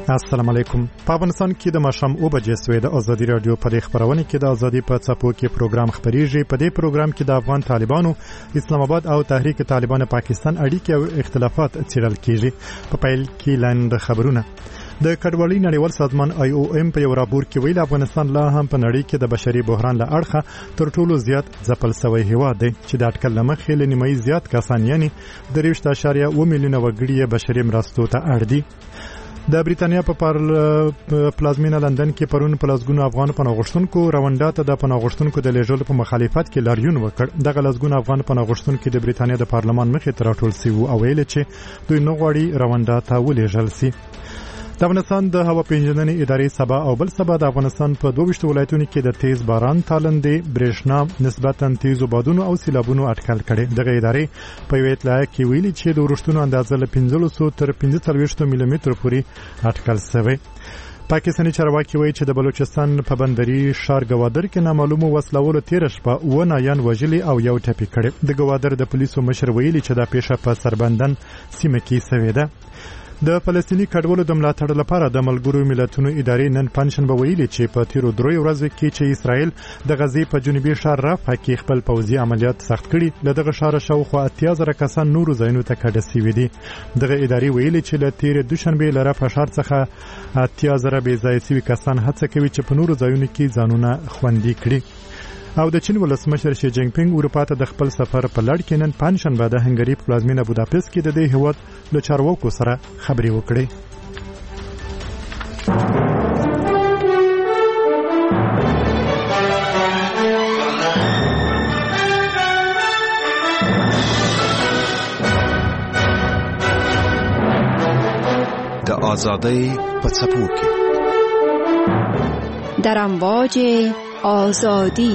السلام علیکم. په افغانستان کې د ماښام 9 بجې سوې د ازادي رادیو په خبرونه کې د ازادي په څپو کې پروګرام خبريږي. په دې پروګرام کې د افغان طالبانو اسلام آباد او تحریک طالبان پاکستان اړیکې او اختلافات څیړل کیږي. په پیل کې لاندې خبرونه. د کډوالۍ نړیوال سازمان IOM په یو راپور کې ویلي افغانستان لا هم په نړۍ کې د بشري بحران له اړخه تر ټولو زیات ځپل شوی هیواد دی چې د اټکل لمخې له نیمایي زیات کسان یعنی 3.1 میلیونه وګړي بشري مرستو ته اړ دي. د بریتانیا په پلازمینه لندن کې پرون پلازګونو افغان پناهغښتونکو رونډا ته د پناهغښتونکو د لیږلو په مخالفت کې لاریون وکړ. دغه لزګونو افغان پناهغښتونکو د بریتانیا د پارلمان مخې ته راټول شوي او ویل چې دوی نه غواړي رونډا ته ولېږل شي. د افغانستان د هوا پیژندنې ادارې سبا او بل سبا د افغانستان په 22 ولایتونو کې د تیز باران تالندې برېښنا نسبتاً تیزو بادونو او سیلابونو اټکل کړي. دغه ادارې په یو اطلاع کې ویلي چې د ورښتونو اندازه له 1500 تر 45 ملي متر پورې اټکل شوی. پاکستاني چارواکي وایي چې د بلوچستان په بندري ښار ګوادر کې نامعلومو وسلوالو تیر شپه و نایان وژلي او یو ټپي کړي. د ګوادر د پولیسو مشر ویلي چې دا پیښه په سربندن سیمه کې شوې ده. د فلسطینی کډوالو د ملاتړ لپاره د ملګرو ملتونو ادارې نن پنځشنبه ویلي چې په تیرو 3 ورځو کې چې اسرائیل د غزې په جنوبي ښار رافح کې خپل پوځي عملیات سخت کړي له دغه ښار شاوخوا 80,000 کسان نورو ځایونو ته کډه شوي دي. دغه ادارې ویلي چې له تیر دوشنبه له رافح ښار څخه 80,000 بې ځای شوي کسان هڅه کوي چې په نورو ځایونو کې ځانونه خوندي کړي. او د چین ولسمشر شي جینګ پینګ اروپا ته د خپل سفر په لړ کې نن پنځشنبه د هنګری په پلازمینه بوداپست کې د دې هیواد له چارواکو سره خبرې وکړې. د آزادۍ په څپو کې در امواج آزادی.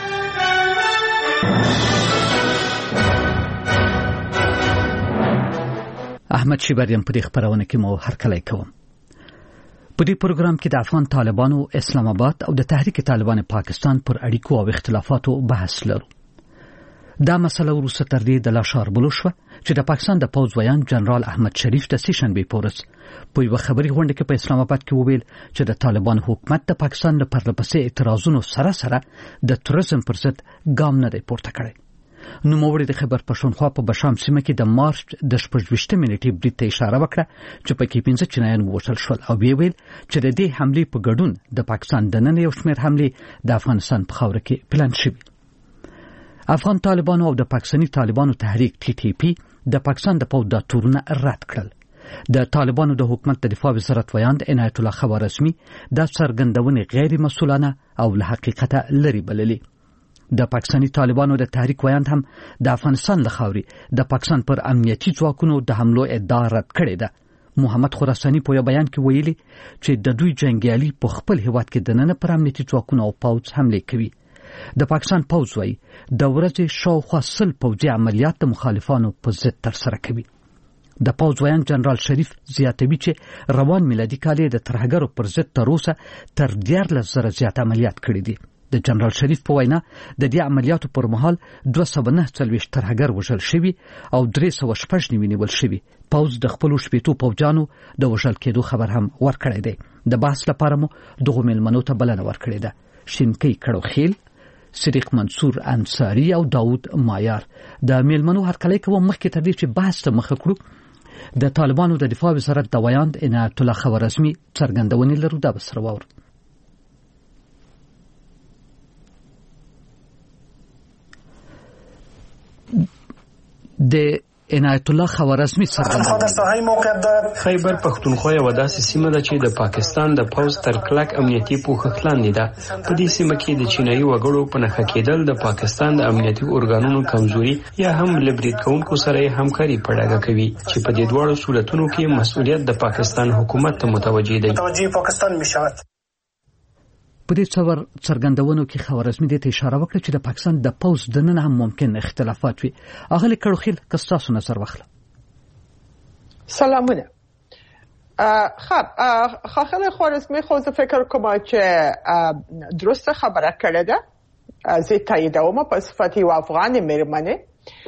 احمد شیبریم په دې خبرونه کې مو هرکلی کوم. په دې پروګرام کې د افغان طالبانو اسلام آباد او د تحریک طالبان پاکستان پر اړیکو او اختلافاتو بحث لرو. دا مسله وروسته تر دې د لاشار بلو شوه چې د پاکستان د پوځ ویان جنرال احمد شریف د سیشنبې په ورځ په یوه خبري غونډه کې په اسلام آباد کې وویل چې د طالبان حکومت د پاکستان له پرلهپسې اعتراضونو سره د تروریزم پر ضد ګام نه دی پورته کړی. نوموړي د خیبر پښتونخوا په بشام سیمه کې د مارچ د 26 منټې برید ته اشاره وکړه چې پکې 15 چینایان ووژل شول او ویل چې د دې حملې په ګډون د پاکستان دننه یو شمېر حملې د افغانستان په خاوره کې پلان شوي. افغان طالبانو او د پاکستاني طالبانو تحریک TTP د پاکستان د پوځ د تورونه رد کړل. د طالبانو د حکومت د دفاع وزارت ویاند عنایت الله خوارزمي د څرګندونې غیر مسؤلانه او له حقیقته لري بللي. د پاکستاني طالبانو د تحریک ویاند هم د افغانستان له خاورې د پاکستان پر امنیتي ځواکونو د حملو ادعا رد کړې ده. محمد خراساني په یو بیان کې ویلي چې د دوی جنگیالي په خپل هیواد کې دننه پر امنیتي ځواکونو او پوځ حمله کوي. د پاکستان پوځ وايي د ورځې شاوخوا 100 پوځي عملیات د مخالفانو په ضد ترسره کوي. د پوځ ویان جنرال شریف زیاتوي چې روان میلادي کال د ترهګرو پر ضد تر اوسه تر 14,000 زیات عملیات کړي دي. د جنرال شریف په وینا د دې عملیاتو پر مهال 249 ترهګر وژل شوي او 316 نیول شوي. پوځ د خپل شپېتو پوځیانو د وژل کېدو خبر هم ورکړی دی. د بحث لپاره مو دغه مېلمنو ته بلنه ورکړې ده. شینکۍ کړوخیل، صدیق منصور انصاری او داود مایار. د مېلمنو هرکلی کوم مخکې تر دې چې بحث ته مخه کړو د طالبانو د دفاع وزارت د ویاند عنایت الله خوارزمي څرګندونې لرو. دا به سره واورو. د عنایت الله خوارزمي څرګندونه خیبر پښتونخوا یو داسې سیمه ده چې د پاکستان د پوځ تر کلک امنیتي پوښښ لاندې ده. په دې سیمه کې د چینایي وګړو په نښه کېدل د پاکستان د امنیتي ارګانونو کمزوري یا هم له برید کوونکو سره همکاري په ډاګه کوي چې په دې دواړو صورتونو کې مسؤلیت د پاکستان حکومت ته متوجه دی. په دې څرګندونو کې خوارزمي دې ته اشاره وکړه چې د پاکستان د پوځ دننه هم ممکن اختلافات وي. اغلی کړوخیل که ستاسو نظر واخله. سلامونه. خب خاخل خوارزمی خود فکر کنم که درست خبره کرده زی تاییدوم په صفت یو افغان میرمنه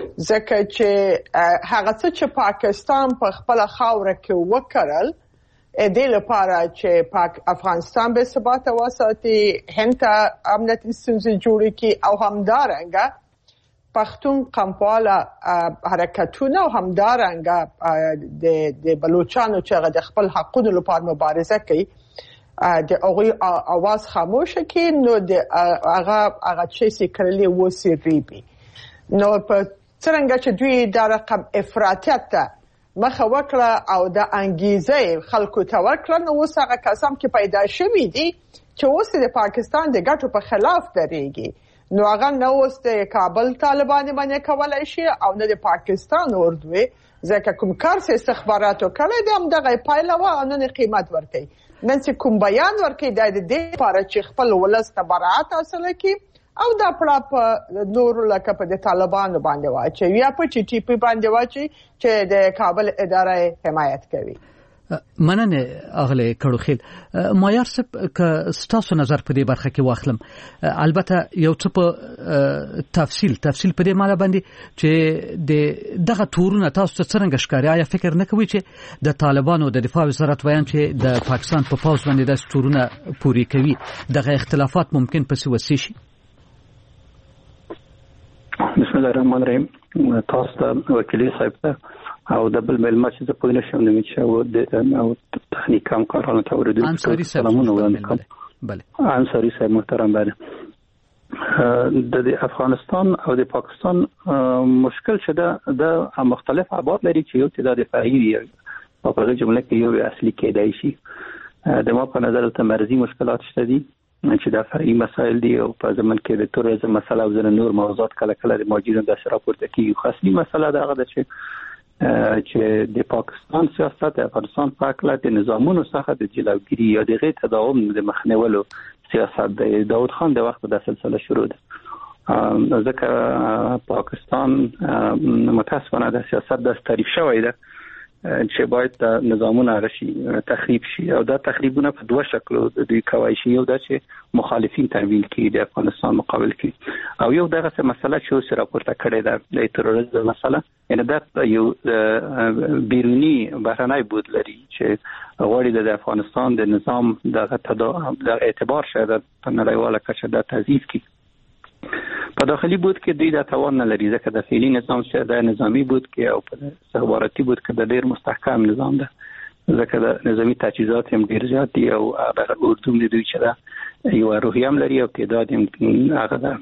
ځکه چې هغه څه چې پاکستان په خپل خاوره کې وکړل دې لپاره چې افغانستان به ثبات وساتي، هند ته امنیتي ستونزې جوړې کړي او همدارنګه پښتون قومواله حرکتونه او همدارنګه د بلوچستان چې د خپل حقوقو لپاره مبارزه کوي د هغوی اواز خاموش کړي، نو د هغه چې کړلې وسیریږي. نو په څنګه چې دوی د رقم افراطیت ته مخه وکړه او د انګیزه خلکو ته ورکړه، نو اوس هغه کسان چې پیدا شوي دي چې اوس د پاکستان د ګټو په خلاف درېږي، نو هغه نه اوس د کابل طالبان باندې کولای شي او نه د پاکستان اردوی، ځکه کوم کار چې استخباراتو کړی دی همدغه پایله وه او نن قیمت ورکوي. نن چې کوم بیان ورکوي دا د دې لپاره چې خپل ولس ته براعت حاصله کړي او دا پړه په نورو لکه په د طالبانو باندې واچوي یا په ټي ټي پي باندې واچوي چې د کابل اداره حمایت کوي. مننه اغله کړوخیل. مایار صاحب که ستاسو نظر په دې برخه کې واخلم، البته یو څه په تفصیل په دې معنی باندې چې دغه تورونه تاسو څنګه ښکاري، آیا فکر نه کوي چې د طالبانو د دفاع وزارت وایي چې د پاکستان په پوز باندې د تورونه پوری کوي، دغه اختلافات ممکن پسې وسی شي؟ بسم الله الرحمن الرحیم. تاسو ته وکیل صاحب ته او د بل ملما چې په پوینه شوم نو چې او تخنیک کم کارونه ته ورته انصاری صاحب بله انصاری صاحب محترم، بله د افغانستان او د پاکستان مشکل شده د مختلف ابعاد لري چې یو تعداد فرعي او په جمله کې یو اصلي کېدای شي. د ما په نظر ته مرزي مشکلات شته دي چې دا فرعي مسایل دي او په ځمن کې د توریزم مسله او نور موضوعات کله کله د ماجرینو د راپورته کیږي. خو اصلي مسله دا غده چې د پاکستان سیاست د افغانستان په اړه د نظامونو څخه د جلوګیری یا د غیر تداوم د مخنیولو سیاست د داود خان د وخت د سلسله شروع ده. ځکه پاکستان متاسفانه د سیاست د تعریف شوی ده چې باید نظامونه راشي تخریب شي او دا تخریبونه په دوه شکلو د دوی کوي شي. یو دا چې مخالفین تمویل کړي د افغانستان مقابل کې، او یو دغه مسله چې اوس راپورته کړې ده د تروریزم مسله، یعنی دا یو بیرونی بهرنی بود لري چې غواړي د افغانستان د نظام د اعتبار شاید په نړیواله کچه د تضعیف کړي. په داخلي بود کې دوی د توان نه لري ځکه د فعلی نظام چې د نظامی بود کې او په استخباراتي بود کې د ډیر مستحکم نظام ده، ځکه د نظامی تجهیزات هم ډیر زیات دي او هغه اردو د دوی چې دا یو روحیه هم لري او تعداد هم هغه ده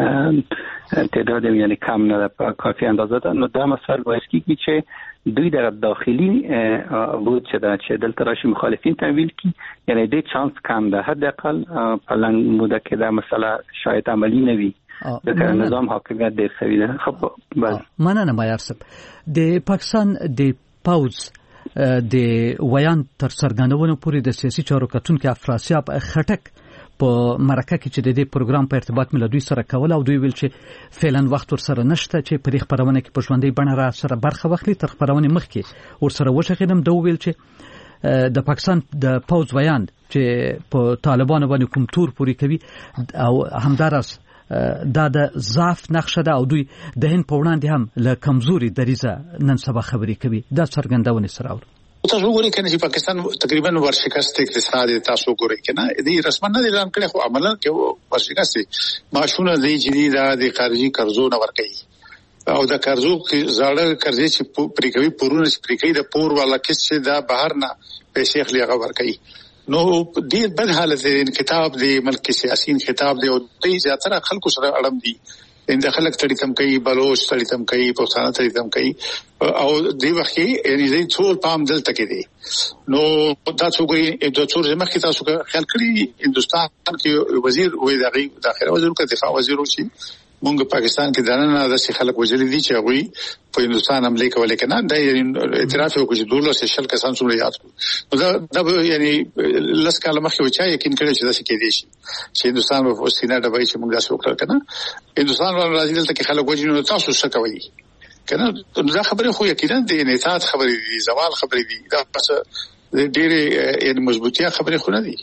تعداد هم یعنی کم نه په کافي اندازه ده. نو دا مسئله باعث کیږي چې دوی در داخلي بود چې دلته راشي مخالفین تمویل کی، یعنی د چانس کم ده حداقل په لنډ موده کې دا مسله شاید عملی نه وي د نظام حاکمیت ډیر سوي ده. خو بس مننه مایار صاحب. د پاکستان د پوز د ویان تر څرګندونو پورې د سیاسي چارو کتونکو افراسیاب خټک په مرکه کې چې د دې پروګرام په ارتباط مل دوی سره کول او دوی ویل چې فعلا وخت ور سره نشته چې په دې خبرونه کې په ژوندۍ بڼه را سره برخه واخلي. تر خبرونه مخکې ور سره وشغیدم دوی ویل چې د پاکستان د پوز ویان چې په طالبانو باندې کوم تور پوری کوي او همدارس دا د ضعف نقشه ده او دوی د هند په وړاندې هم له کمزوري دریزه نن سبا خبرې کوي. دا څرګندونه سره اور تاسو وګورئ کنه چې پاکستان تقریبا ورشکست اقتصادي تاسو وګورئ کنه دې رسما نه اعلان کړي خو عملاً کې ورشکست معاشونه دې جدي د خارجي قرضو نه ورکړي او د قرضو زړه قرضې چې پریکوي پورونه پریکوي د پور والا کیسه دا بهر نه پیسې خلی هغه ورکړي. نو دې بد حالت کتاب دی ملک سیاسيین خطاب دی او دې زیاتره خلکو سره اړم دي د خلک تړي تم کوي بلوچ تړي تم کوي پښتانه تړي تم کوي او دې وخت یعنی دې ټول پام دلته کې دي. نو تاسو ګورئ د څور زمخ کې تاسو خیال کړی هندستان کې وزیر وې داخله وزیر کا دفاع وزیر وشي مونږ پاکستان کې دننه د خلک وجلي دي چې هغه په هندستان حمله کولې کنه دا اعتراف وکړي چې دولت شل کسان څومره یاد دا یعنی لس کاله مخکې وچا یقین کړی چې دا څه کې دي چې هندستان په سینه دبای چې موږ دا څه وکړ کنه هندستان ول راځي دلته کې خلک وجني تاسو څه کوي کنه دا خبره خو یقینا د انعطاف خبرې دي زوال خبرې دي دا پس ډېرې مضبوطیا خبرې خو نه دي.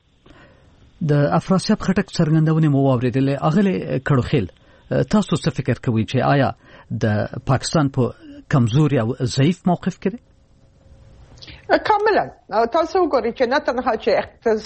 د افراسیاب خټک څرګندونه مو واوریدلې اغله کړوخیل تاسو څه فکر کوئ چې آیا د پاکستان په کمزوري او ضعیف موقف کې کاملا تاسو وګورئ چې نه تنها چې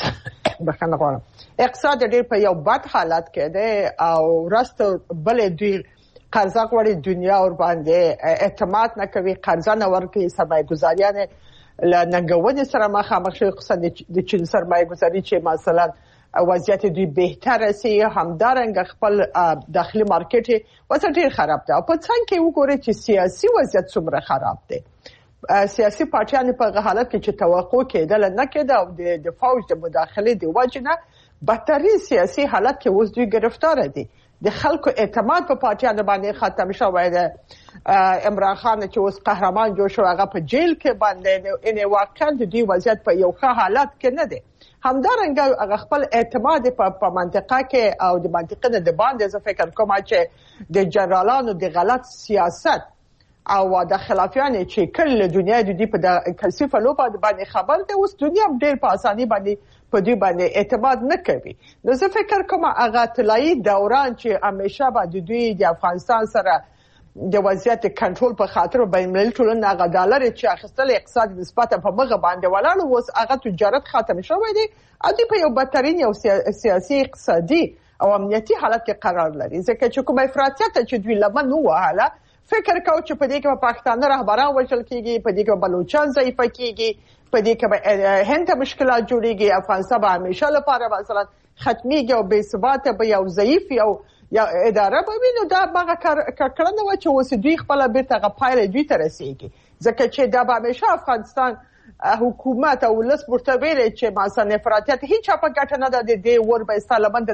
اقتصاد ډېر په یو بد حالت کې دی او راست بلې دوی قرضه غوړي دنیا ور باندې اعتماد نه کوي، قرضه نه ورکوي، سرمایه‌ګذاریان له ننګونې سره مخامخ شوي، خصوصا د چین سرمایه‌ګذاري چې مثلا وضعیت دوی بهتره سي، همدارنګه خپل داخلي مارکیټ وضع ډېر خراب ده. او په څنګ کې وګورئ چې سیاسي وضعیت څومره خراب دی. سیاسي پارټیان په حالت کې چې توقع کېدل نه کېده او د فوج د مداخلې د وجنه بدترین سیاسي حالت کې اوس دوی گرفتار دي. د خلکو اعتماد په پارټیانو باندې ختم شوی دی. عمران خان چې اوس قهرمان جوړ شو هغه په جیل کې باندې ان واقعا د دې وضعیت په یو ښه حالت کې نه دی. همدارنګه هغه خپل اعتماد په منطقه کې او د منطقې د باندې زه فکر کوم چې د جنرالانو د غلط سیاست او د خلافیان چې کله دنیا د دې په کلسفه لوبه باندې خبر ده، اوس دنیا ډېر په اساني باندې په دې باندې اعتماد نه کوي. نو زه فکر کوم هغه طلایی دوران چې همیشه به د دوی د افغانستان سره د وضعیت کنټرول په خاطر بین‌المللي ټولنه هغه ډالر چې اخیستل اقتصاد نسبت په مغه باندې ولاړ اوس هغه تجارت ختم شوی دی او دوی په یو بدترین یو سیاسي اقتصادي او امنیتي حالت کې قرار لري. ځکه چې کوم افراطیت چې دوی لمن وهاله فکر کو چې په دې کې پاکستان رهبران وژل کیږي، په دې کې بلوچستان ضعیف کیږي، په دې کې هند مشکلات جوړيږي، افغانستان به همیشه لپاره مثلا ختميږي او بې ثباته به یو ضعیف یا اداره به وینو. دا هغه کړنه و چې اوس دوی خپل بیرته غپایله دوی ته رسیږي. ځکه چې دا به همیشه افغانستان حکومت او ولس مرتبه چې مثلا افراطیت هیڅ په ګټه نه ده د ور به استلمند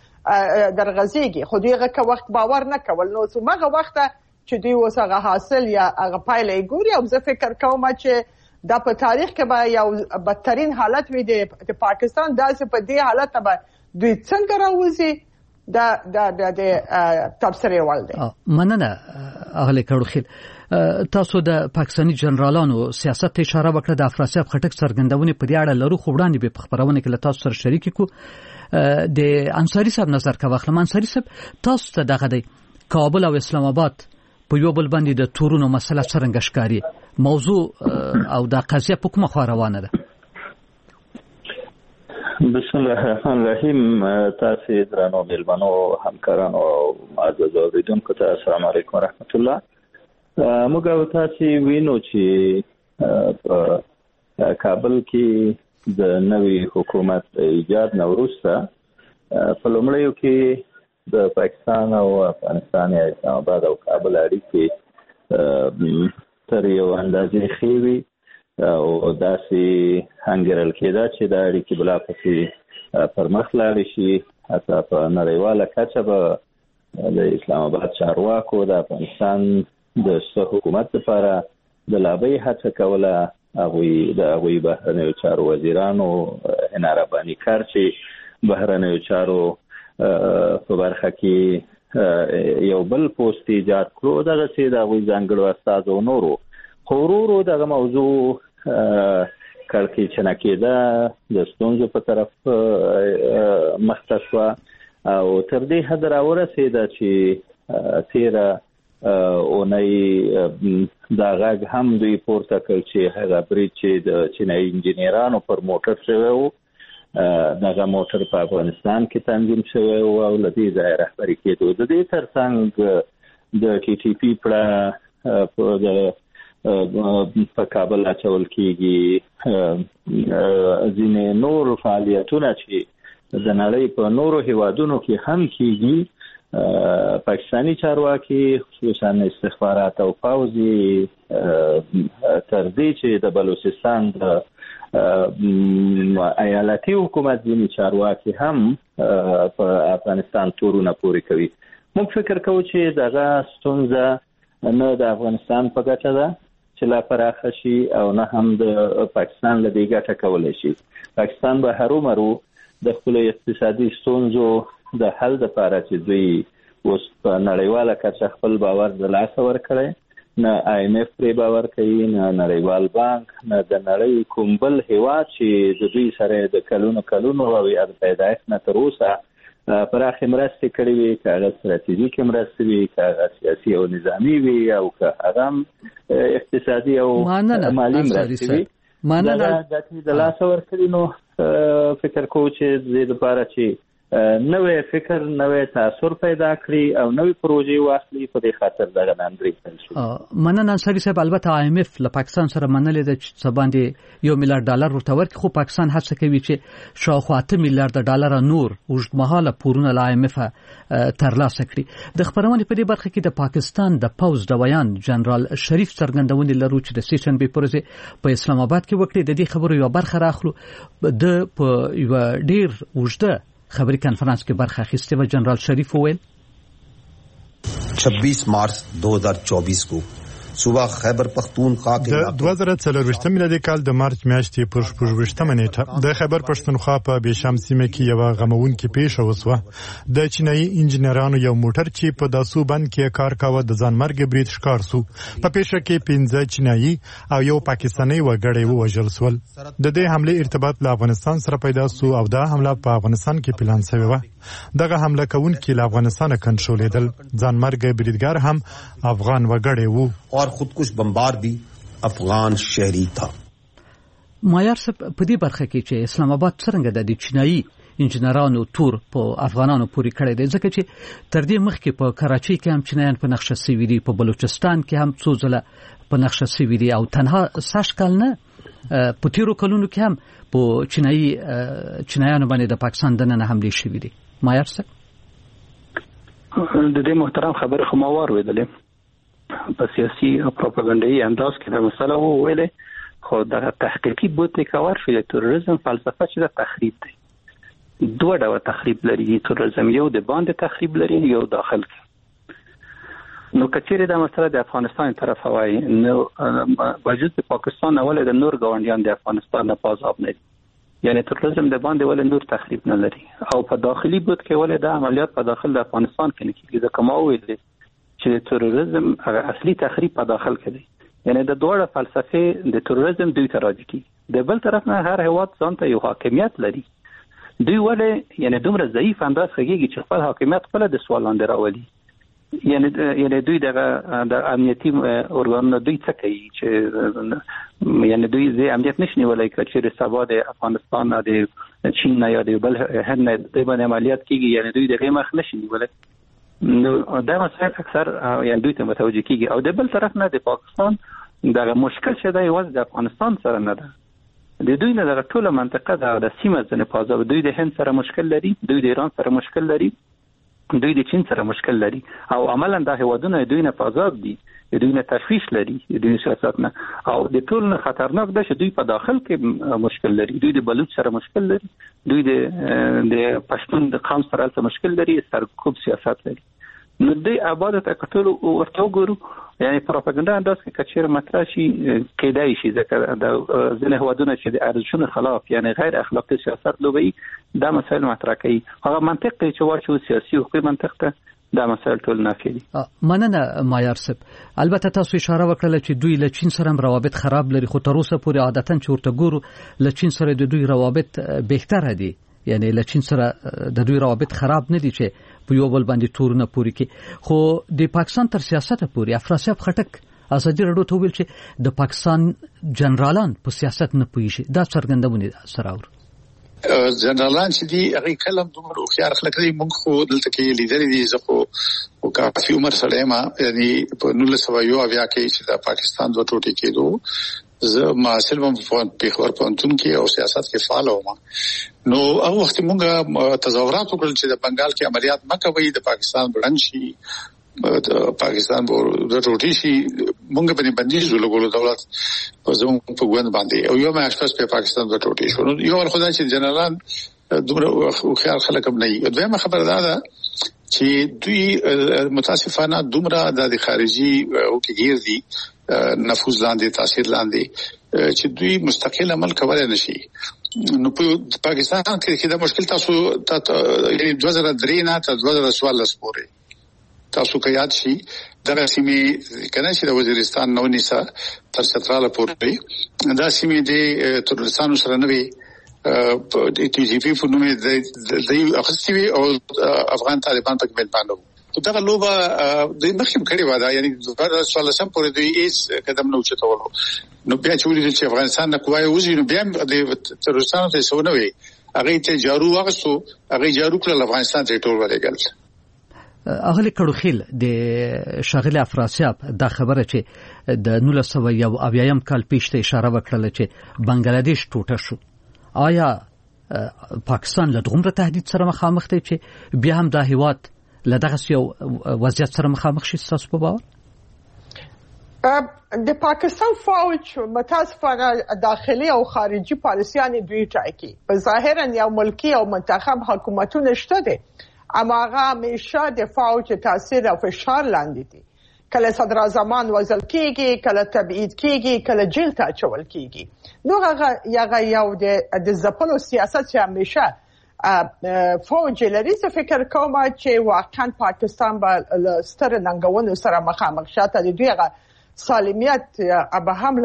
درغزيږي. خو دیغه که وخت باور نه کول نو څومره وخت چې دوی اوس هغه حاصل یا هغه پایله ګوري. او زه فکر کوم چې دا په تاریخ کې به یو بدترین حالت وي د پاکستان. داسې په دې حالت به دوی څنګه راوځي د تبصرې ول دي. مننه اغلی کړوخیل. تاسو د پاکستاني جنرالانو سیاست ته اشاره وکړه. د افراسیاب خټک څرګندونې په دې اړه لرو خو وړاندې به په خبرونه کې له تاسو سره شریک کو. د انصاری صاحب نظر کا واخلم. انصاری صاحب تاسو ته دغه دی کابل او اسلام آباد په یو بل باندې د تورونو مسله څنګه ښکاري؟ موضوع او د قضیه په کومه خوا روانه ده؟ بسم الله الرحمن الرحیم. تاسو درنو ملمنو همکارانو او معزز اوریدونکو ته السلام علیکم ورحمت الله. موږ تاسو وینو چې په کابل کې د نوې حکومت ایجاد نوروسته په لومړیو کې د پاکستان او افغانستان یا اسلام آباد او کابل اړیکې تر یو اندازې ښې وي او داسې انګیرل کېده چې دا اړیکې بلا پسې پر مخ لاړې شي. حتی په نړیواله کچه به د اسلام آباد چارواکو د افغانستان د حکومت لپاره د لابۍ هڅه کوله. هغوی بهرنیو چارو وزیرانو هنا رباني کار چې بهرنیو چارو په برخه کې یو بل پوسټ ایجاد کړو. دغه چې د هغوی ځانګړو استازو نورو خورورو دغه موضوع کړکېچنه کېده، د ستونزو په طرف مخته شوه او تر دې حد راورسېده چې تېره اونۍ دا غږ هم دوی پورته کړ چې هغه برید چې د چینایي انجینرانو پر موټر شوی و دغه موټر په افغانستان کې تنظیم شوی و او له دې ځایه رهبري کېدو. د دې ترڅنګ د ټي ټي پي پړه په کابل اچول کېږي. ځینې نور فعالیتونه چې د نړۍ په نورو هیوادونو کې هم کېږي. پاکستانی چارواکي خصوصا استخبارات او پوځي تر دې چې د بلوچستان د ایالتي حکومت ځینې چارواکي هم په افغانستان تورونه پورې کوي. موږ فکر کوو چې دغه ستونزه نه د افغانستان په ګټه ده چې لا پراخه شي او نه هم د پاکستان له دې ګټه کولی شي. پاکستان به هرومرو د خپل اقتصادي ستونزو د حل لپاره چې دوی اوس په نړیواله کچه خپل باور د لاسه ورکړی، نه IMF پرې باور کوي، نه نړیوال بانک، نه د نړۍ کوم بل هیواد چې د دوی سره د کلونو او یا د پیدایښت نه تر اوسه پراخې مرستې کړې وي، که هغه ستراتیژیکې مرستې وي، که هغه سیاسي او نظامي وي او که هغه اقتصادي او مالي مرستې وي. مننه د لاس ورکړي نو فکر کوم چې زه د پاره چې نوې فکر نوې تاثیر پیدا کړی او نوې پروژې واخلي په دې خاطر دا غنندري مننه انصاری صاحب. البته IMF له پاکستان سره منلې د سباندې $1 میلیارډ ورته ورکړي، خو پاکستان هڅه کوي چې شاوخوا $8 میلیارډ نور اوږدمهاله پورونه له IMF ترلاسه کړي. د خبرونې په دې برخه کې د پاکستان د پوز ډویان جنرال شریف څرګندونې لرو چې د سیشن به پروژه په اسلام آباد کې وکړي. د دې خبرو یو برخه راخلو د په یو ډیر اوږده خبري کانفرنس کې برخه اخیسته و. جنرال شریف وویل 26 مارچ 2024 کو صوبہ خیبر پختونخوا کې د 2024 میلادي کال د مارچ میاشتې پر 28 نیټه د خیبر پښتونخوا په بشام سیمه کې یو غموونکې پیښه وسوه. د چینایي انجنیرانو یو موټر چې په داسو بند کې کار کاوه د ځانمرګ برید ښکار سو. په پیښه کې 15 چینایي او یو پاکستاني وګړی ووژل شول. د دې حمله ارتباط له افغانستان سره پیدا سو او دا حمله په افغانستان کې پلان شوی و. دغه حمله کوونکي له افغانستان کنټرولېدل. ځانمرګ بریدګر هم افغان وګړی وو और खुदकुश बमबार भी अफगान शहरी था. مایار صاحب په دې برخه کې چې اسلام آباد څنګه د چینایي انجنیرانو تور په افغانانو پوری کړی دی، ځکه چې تر دې مخکې په کراچۍ کې هم چینایان په نقشه سوي دي، په بلوچستان کې هم څو ځله په نقشه سوي دي او تنها ساش کال نه په تیرو کلونو کې هم په چینایانو باندې د پاکستان دننه حمله شوې دي. مایار صاحب د دې محترم خبره خو ما واورېدلې په سیاسي او پروپاګاندا انداز کې دا مسله وویلې، خو دا تحقیقي بوت کار شو. د تروریزم فلسفه چې د تخریب دی، دوه ډول تخریب لري. تروریزم یو د باندې تخریب لري، یو داخل کې. نو کچېره دا مسله د افغانستان طرف وای نو وجود د پاکستان اول د نور ګاونډیان د افغانستان نه پازاب نه دي، یعنی تروریزم د باندې ول نور تخریب نه لري. او په داخلي بوت کې ول د عملیات په داخل د افغانستان کې نه کیږي. ځکه ما ویل چې تروریزم اصلي تخریب په داخل کې دی، یعنی د دوه فلسفه د تروریزم دوی تراجع کی. د بل طرف نه هر هیواد ځان ته یو حاکمیت لري. دوی ولې یعنی دومره ضعیف انداز خګيږي چې خپل حاکمیت خپل د سوال لاندې راولي. یعنی دوی د امنیتي ارګانونو دوی څه کوي چې یعنی دوی زه امنیت نشي ولای چې سبا د افغانستان نه د چین نه یا د بل هند نه د باندې عملیات کیږي، یعنی دوی د غیمخ نشي ولای. نو دا مسائل اکثر یعنی دوی ته متوجه کیږي. او د بل طرف نه د پاکستان دغه مشکل چې دی یوازې د افغانستان سره نه ده، د دوی نه د ټوله منطقه د سیمه ځنه پازاب. دوی د هند سره مشکل لري، دوی د ایران سره مشکل لري، دوی د چین سره مشکل لري. او عملاً د هیوادونو دوی نه پازاب دي، دوی نه تشویش لري، دوی سیاست نه. او د ټول نه خطرناک ده چې دوی په داخل کې مشکل لري. دوی د بلوچ سره مشکل لري، دوی د پښتون د قوم سره مشکل لري، سرکوب سیاست لري. نو دوی عبادت اکټول ورته وګورو، یعنی پروپاګاندا انداز کې کچیر مطرح شي کېدای شي ځکه د ځینې هوادونه چې د ارزښتونو خلاف یعنی غیر اخلاقی سیاست لوبي دا مسایل مطرح کوي. هغه منطق چې واچو سیاسي حقوقي منطق ته دا مسایل ټول نافي دي. مننه مایار صاحب. البته تاسو اشاره وکړه چې دوی له چین سره روابط خراب لري، خو تر اوسه پورې عادتاً چې ورته ګورو له چین سره د دوی روابط بهتره دي، یعنی له چین سره د دوی روابط خراب نه دي چې په یو بل باندې تورونه پوری کی. خو د پاکستان تر سیاست پورې افراسیاب خټک ازادي راډیو ته ویل چې د پاکستان جنرالان په سیاست نه پوهیږي. دا څرګندونه سره اور جنرالان چې دی هغه کلم دومره خيار خلک دي. موږ خو دلته کې لیدل دي، زه خو او کافي عمر سره ما یعنی په 1900 کې چې د پاکستان دوه ټوټې کېدو زه معاصر په پیښور پوهنتون کې او سیاست کې فعال وم. نو هغه وخت موږ تظاهرات وکړل چې د بنگال کې عملیات مکوي، د پاکستان بلند شي، پاکستان د ټوټې شي. موږ باندې بندیز ولګول دولت زموږ په ګوند باندې او یو ماشپس په پاکستان د ټوټې شو. نو یو خدای چې جنرالان دومره خیال خلک هم نه وي. دویمه خبره ده چې دوی متاسفانه دومره د خارجي او کې غیر دي نفوذ لاندې تاثیر لاندې چې دوی مستقل عمل کولای نشي. نو په پاکستان کې دا مشکل تاسو یعنی 2003 نه تر 2014 پورې تاسو کې یاد شي دا سیمه کنه چې د وزیرستان نو نیسا تر ستراله پورې دا سیمه د ترکستان سره نه وي په ټي جي پی په نوم د اخستوي او افغان طالبان په کې باندې دغه لوبه د مخکې کړي و دا یعنی 2014 پورې د ایس قدم نو چتولو نو بیا چې ولې چې افغانستان د کوای وزي نو بیا د ترورستانو ته سونه وي هغه ته جارو واغسو هغه جارو کړل افغانستان ته ټول ولګل. اغلی کړوخیل د شاغلی افراسیاب دا خبره چې د 1901 کال پیشته اشاره وکړه چې بنگلاديش ټوټه شو. آیا پاکستان له دومره تهدید سره مخامخ دی چې بیا هم دا هیواد له دغه یو وضعیت سره مخامخ شي؟ تاسو په باور د پاکستان فوج متاسفانه داخلي او خارجي پالیسيان دوی ټاکي. په ظاهرا یو ملکی او منتخب حکومتونه شته دي، اما هغه همیشه د فوج تاثیر او فشار لاندې دي. کله صدر اعظمان وزل کیږي، کله تبعید کیږي، کله جیل ته اچول کیږي. نو هغه یو د ځپلو سیاست چې همیشه فوج لري. څه فکر کوم چې واقعا پاکستان به ستر ننګونو سره مخامخ شاته د دوی هغه سالمیت به هم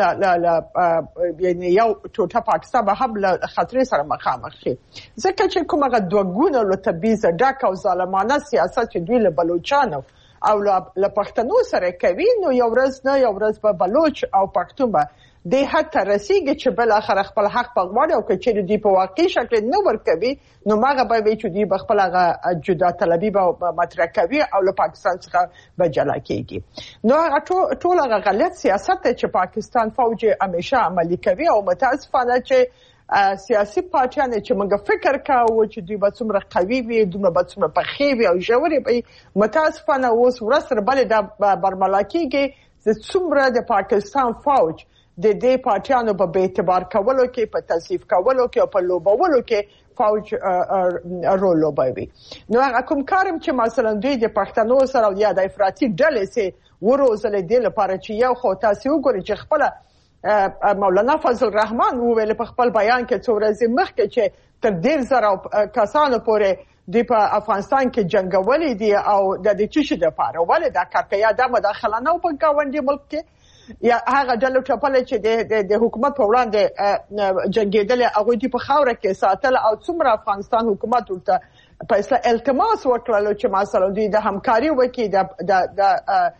یعنی یو ټوټه پاکستان به هم له خطر سره مخامخ شي، ځکه چې کومه دوګونه له تبعیض ډک او ظالمانه سیاست چې دوی له بلوچستان او له پښتنو سره کوي، نو یو ورځ نه یو ورځ به بلوچ او پښتون به د حتی رسیږي چې بل اخر خپل حق په غواړي او چې دوی په واقعي شکل نه ورکوي، نو ماغه به وي چې دوی خپل هغه جدا طلبي به مطرح کوي او له پاکستان څخه به جلا کیږي. نو هغه ټول هغه غلط سیاست چې پاکستان فوج همیشه عملي کوي او متاسفانه چې سیاسي پارټیان چې موږ فکر کاوه چې دوی به څومره قوي وي، دوی به څومره پخې وي او ژورې وي، متاسفانه اوس ورسره بل د برملا کیږي چې څومره د پاکستان فوج د دې پارټیانو په اعتبار کولو کې، په تصفیه کولو کې او په لوبولو کې فوج رول لوبوي. نو هغه کوم کارم چې مثلا دوی د پښتنو سره یا د افراطي ډلې سره وروزل دي لپاره چې یو خو تاسو وګورئ چې خپل مولانا فضل الرحمن وویل په خپل بیان کې څو ورځې مخکې چې تر 10000 کسانو پورې د په افغانستان کې جنگولې دي او د دې چشي د پاره ولې دا کارکیا د مداخله نه په گاونډي ملک کې یا هغه ډلو ټپل چې د حکومت په وړاندې جنگیدل هغه دی په خاوره کې ساتل او څومره افغانستان حکومت ورته په اصل التماس وکړل چې مثلا دوی د همکاري وکړي د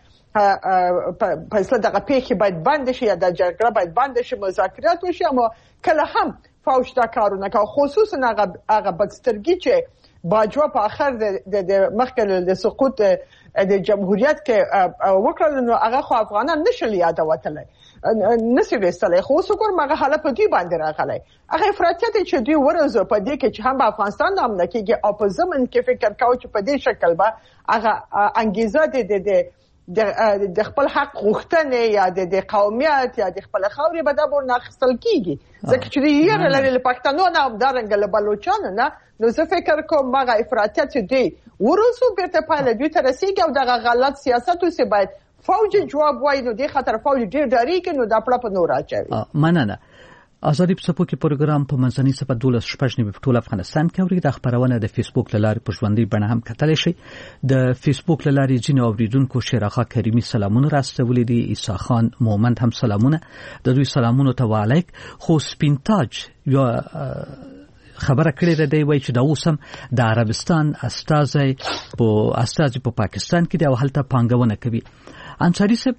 په اصل دغه پیښې باید بند شي یا د جګړه باید بند شي، مذاکرات وشي، اما کله هم فوج دا کارونه کوي، خصوصا هغه بدسترګي چې باجوه په اخر د مخکې د سقوط د جمهوریت کې وکړل، نو هغه خو افغانان نشل یادوتلی نسی وستلی، خو اوس وګورم هغه حاله په دوی باندې راغلی. هغه افراطیت چې دوی ورزو په دې کې چې هم افغانستان نام نه کېږي او په زمن کې فکر کوي چې په دې شکل به هغه انګیزه د خپل حق غوښتنې یا د قومیت یا د خپل خاورې به د بور ناخستل کیږي، ځکه چې یې لري له پښتنو نه او دارنګ له بلوچستان نه. نو زه فکر کوم هغه افراطیت دی ورسو بیرته پاله دوی ته رسیږي او دغه غلط سیاست اوسې باید فوج جواب وایي، نو د خطر فوج ډیر ډاریږي، نو دا په نور اچوي. مننه. آزادی په سپوکي پروګرام په منځنۍ صفه 12 شپږ په ټول افغانستان کې اوري. د خبرونه د فیسبوک لارې په ژوندۍ بڼه هم کتلی شي. د فیسبوک لارې ځینې اوریدونکو شیراخه کریمي سلامونه راستولي دي، عیسی خان مومند هم سلامونه، د دوی سلامونه ته وعلیک. خو سپینتاج یو خبره کړې ده، وایي چې دا اوس هم د عربستان استازي په پاکستان کې دی او هلته پانګونه کوي. انصاری صاحب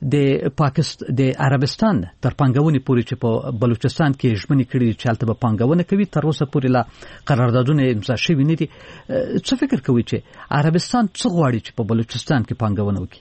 د عربستان تر پانګونې پورې چې په بلوچستان کې ژمنې کړې چې هلته به پانګونه کوي، تر اوسه پورې لا قراردادونه امضا شوي نه دي. څه فکر کوي چې عربستان څه غواړي چې په بلوچستان کې پانګونه وکړي؟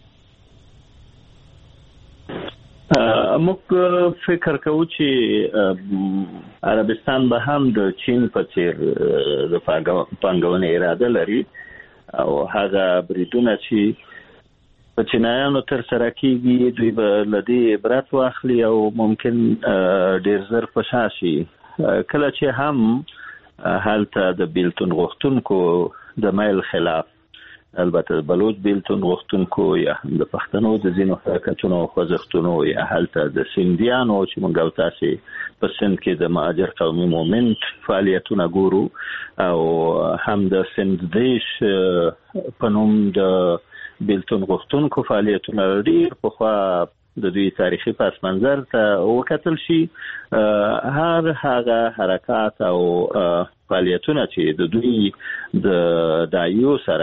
موږ فکر کوو چې عربستان به هم د چین په څیر د پانګونې اراده لري او هغه بریدونه چې په چینایانو تر سره کیږي دوی به له دې عبرت واخلي او ممکن ډیر زر په شا شي. کله چې هم هلته د بیلتون غوښتونکو د میل خلاف، البته بلوچ بیلتون غوښتونکو یا هم د پښتنو د ځینو حرکتونو او خوځښتونو یا هلته د سیندیانو چې موږ او تاسې په سند کې د مهاجر قومي مومنت فعالیتونه ګورو او هم د سند دیش په نوم د بیلتون غوښتونکو فعالیتونه ډېر پخوا د دوی تاریخي پس منظر ته وکتل شي. هر هغه حرکات او فعالیتونه چې د دوی د دایو سره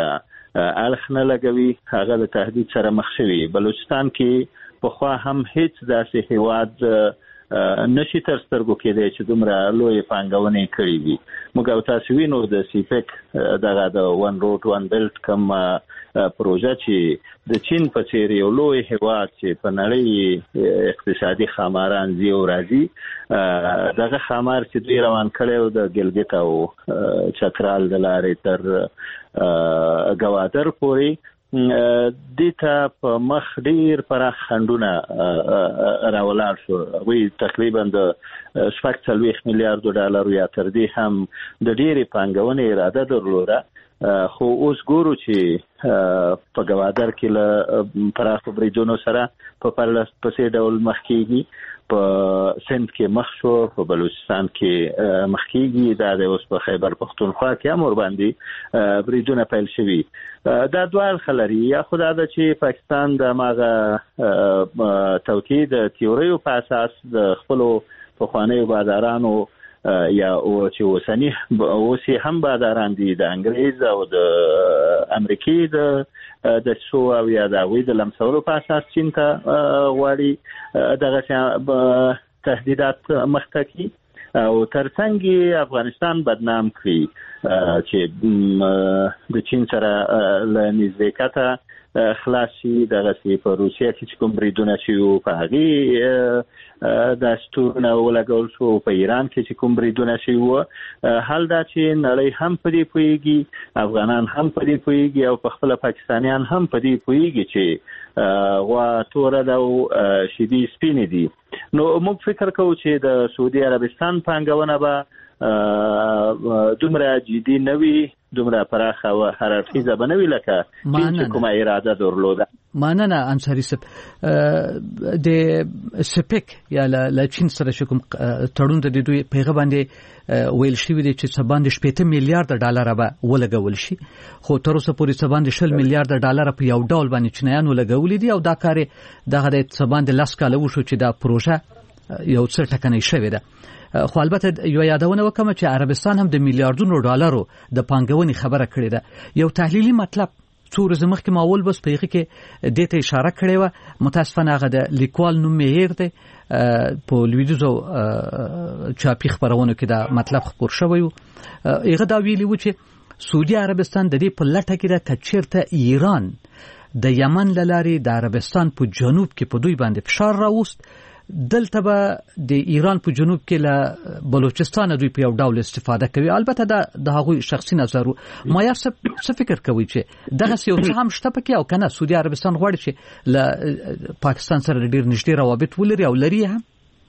اړخ نه لګوي هغه د تهدید سره مخ شوی. بلوچستان کې په خوا هم هیڅ داسې هیواد نشي تر سترګو کېدای چې دومره لوی پانګونې کړې وي. موږ او تاسو وینو د سیپک دغه د ون روډ ون بیلټ کوم پروژه چې د چین په څیر یو لوی هیواد چې په نړۍ اقتصادي خاماران زی او راځي دغه خامار چې دوی روان کړي د ګلګت او چترال د لارې تر گوادر پورې دیتا په مخ ډیر پراخ خندونه راولار شو. وی تقریبا د 40 میلیارډ ډالر یا تر دې هم د ډیرې پانګونې اراده درلوده. خو اوس ګورو چې په گوادر کې له پراخ بریجونو سره په پرلپسې ډول مخ کېږي، په سند کې مخ شو، په بلوچستان کې مخ کېږي، دا د اوس په خیبر پختونخوا کې هم ور باندې بریجونه پیل شوي. دا دوه خلري یا خدای دا چې پاکستان د ماغه توکید تیوریو په اساس د خپل پخوانیو بازارانو یا او چې وسنی اوسې هم بازاران دي د انګریز او د امریکای د شو او یا د وی د لمسولو په اساس چین ته غواړي دغه تهدیدات مختکی او ترڅنګ افغانستان بدنام کړي چې د چین سره له نزدېکته خلاص شي. دغه په روسیه کې کوم بریدونه شي په هغه د استورنه ولګول شو، په ایران کې کوم بریدونه شي حال دا چې نړۍ هم په دې پوهیږي، افغانان هم په دې پوهیږي او په خپل پاکستانیان هم په دې پوهیږي چې وا توره دا شدي سپینې دي. نو موږ فکر کوو چې د سعودي عربستان پانګونه به دومره جدي نوي، دومره پراخه او هررخیزه بنوي لکه چې کومه اراده درلوده. مننه انصاری صاحب. د سپیک یا ل چین سره کوم تړون د دوی پیغه باندې ویل شوی دی چې سباند 80 میلیارډ ډالر به ولګول شي، خو تر اوسه پورې سباند 20 میلیارډ ډالر په یو ډول باندې چینایان ولګولې دي او دا کار دغه د سباند لاس کاله وشو چې دا پروژه یو څه ټکنۍ شوې ده. خو البته یو یادونه وکم چې عربستان هم د میلیارډونو ډالرو د پانګونې خبره کړې ده. یو تحلیلي مطلب څو ورځې مخکې ماول بس په هغه کې د ته اشاره کړې و، متاسفانه هغه د لیکوال نوم یې هیر دی، په لویدیزو چاپی خبرونه کې دا مطلب خبر شوی و. هغه دا ویلی و چې سعودي عربستان د دې په لټه کې د کچیرته ایران د یمن لارې د عربستان په جنوب کې په دوی باندې فشار راوست، دلته به د ایران په جنوب کې له بلوچستان دوی په یو ډول استفاده کوي. البته د هغوی شخصي نظر ما یا څه فکر کوي چې دغه یو څه هم شته پکې او کنه سعودي عربستان غواړي چې له پاکستان سره ډیر نږدې روابط ولري او لري هم.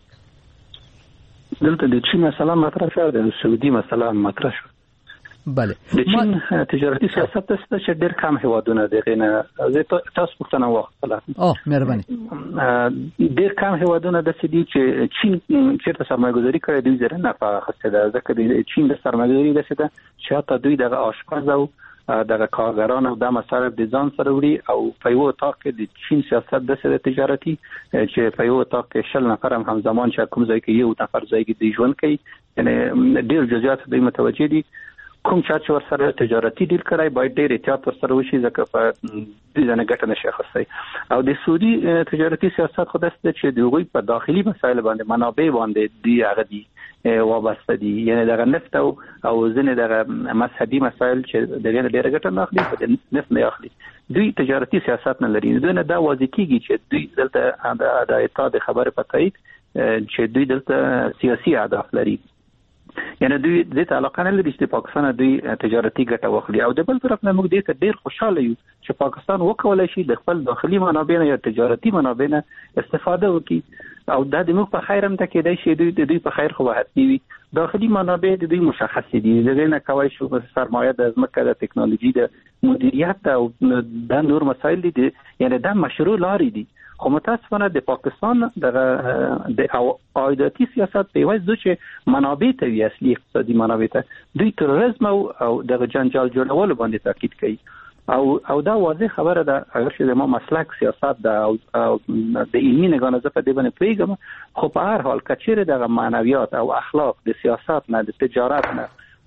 دلته د چین مسله مطرح شوه، د سعودي مسله مطرح شوه. بله د چین تجارتي سیاست څه چې ډېر کم هیوادونه دغه نه زه تاسو پوښتنه وکړه. مهرباني. ډېر کم هیوادونه د سدي چې چین چیرته سرمایه‌ګذاري کړې دوی زره نه فاخسته ده، ځکه د چین د سرمایه‌ګذاري د څه چې حتی دوی دغه آشپز او دغه کارګران او د مصارف د ځان سره وړي او په یو اتاق کې د چین سیاست د سره تجارتي چې په یو اتاق کې 10 نفر هم زمان چې کوم ځای کې یو نفر ځای کې دی ژوند کوي، یعنی ډېر جزئیات دوی متوجه دي. کوم چې ورسره تجارتي ډیل کړای باید ډېر احتیاط ورسره وشي ځکه په دې ځنه ګټه نشي اخیستای. او د سعودي تجارتي سیاست خو داسې چې دوی په داخلي مسایل باندې منابع باندې دی هغه دي وابسته دي، یعنی دغه نفت او ځنې دغه مذهبي مسایل چې دغه ډېر ګټه نه اخلي، په نفت نه اخلي. دوی تجارتي سیاست نه لري، دوی نه دا واضح کیږي چې دوی دلته د اتحاد خبره پتاي چې دوی دلته سیاسي اهداف لري، یعنی دوی د ته علاقه نه لري چې پاکستان دوی تجارتي ګټه واخلي. او د بل طرف نه موږ دې ته ډیر خوشاله یو چې پاکستان وکولای شي د خپل داخلي منابع یا تجارتي منابع نه استفاده وکړي، او دا د موږ په خیر هم ته کېدای شي دوی په خیر خو حتمی وي. داخلي منابع د دوی مشخص دي، دغه نه کوي شو سرمایه د ځمکه د ټکنالوژي د مدیریت او د نور مسایل دي، یعنی دا مشروع لاري دي. خو متاسفانه د پاکستان د عایداتی سیاست په وجه چې منابع ته وی اصلي اقتصادي منابع ته دوی تروریزم او د جنجال جوړولو باندې تاکید کوي. او دا واضح خبره ده، اگر چې ما مسلک سیاست ده او د علمي نگاه زه په دې باندې پوهیږم، خو په هر حال کچېره د معنویات او اخلاق د سیاست نه د تجارت نه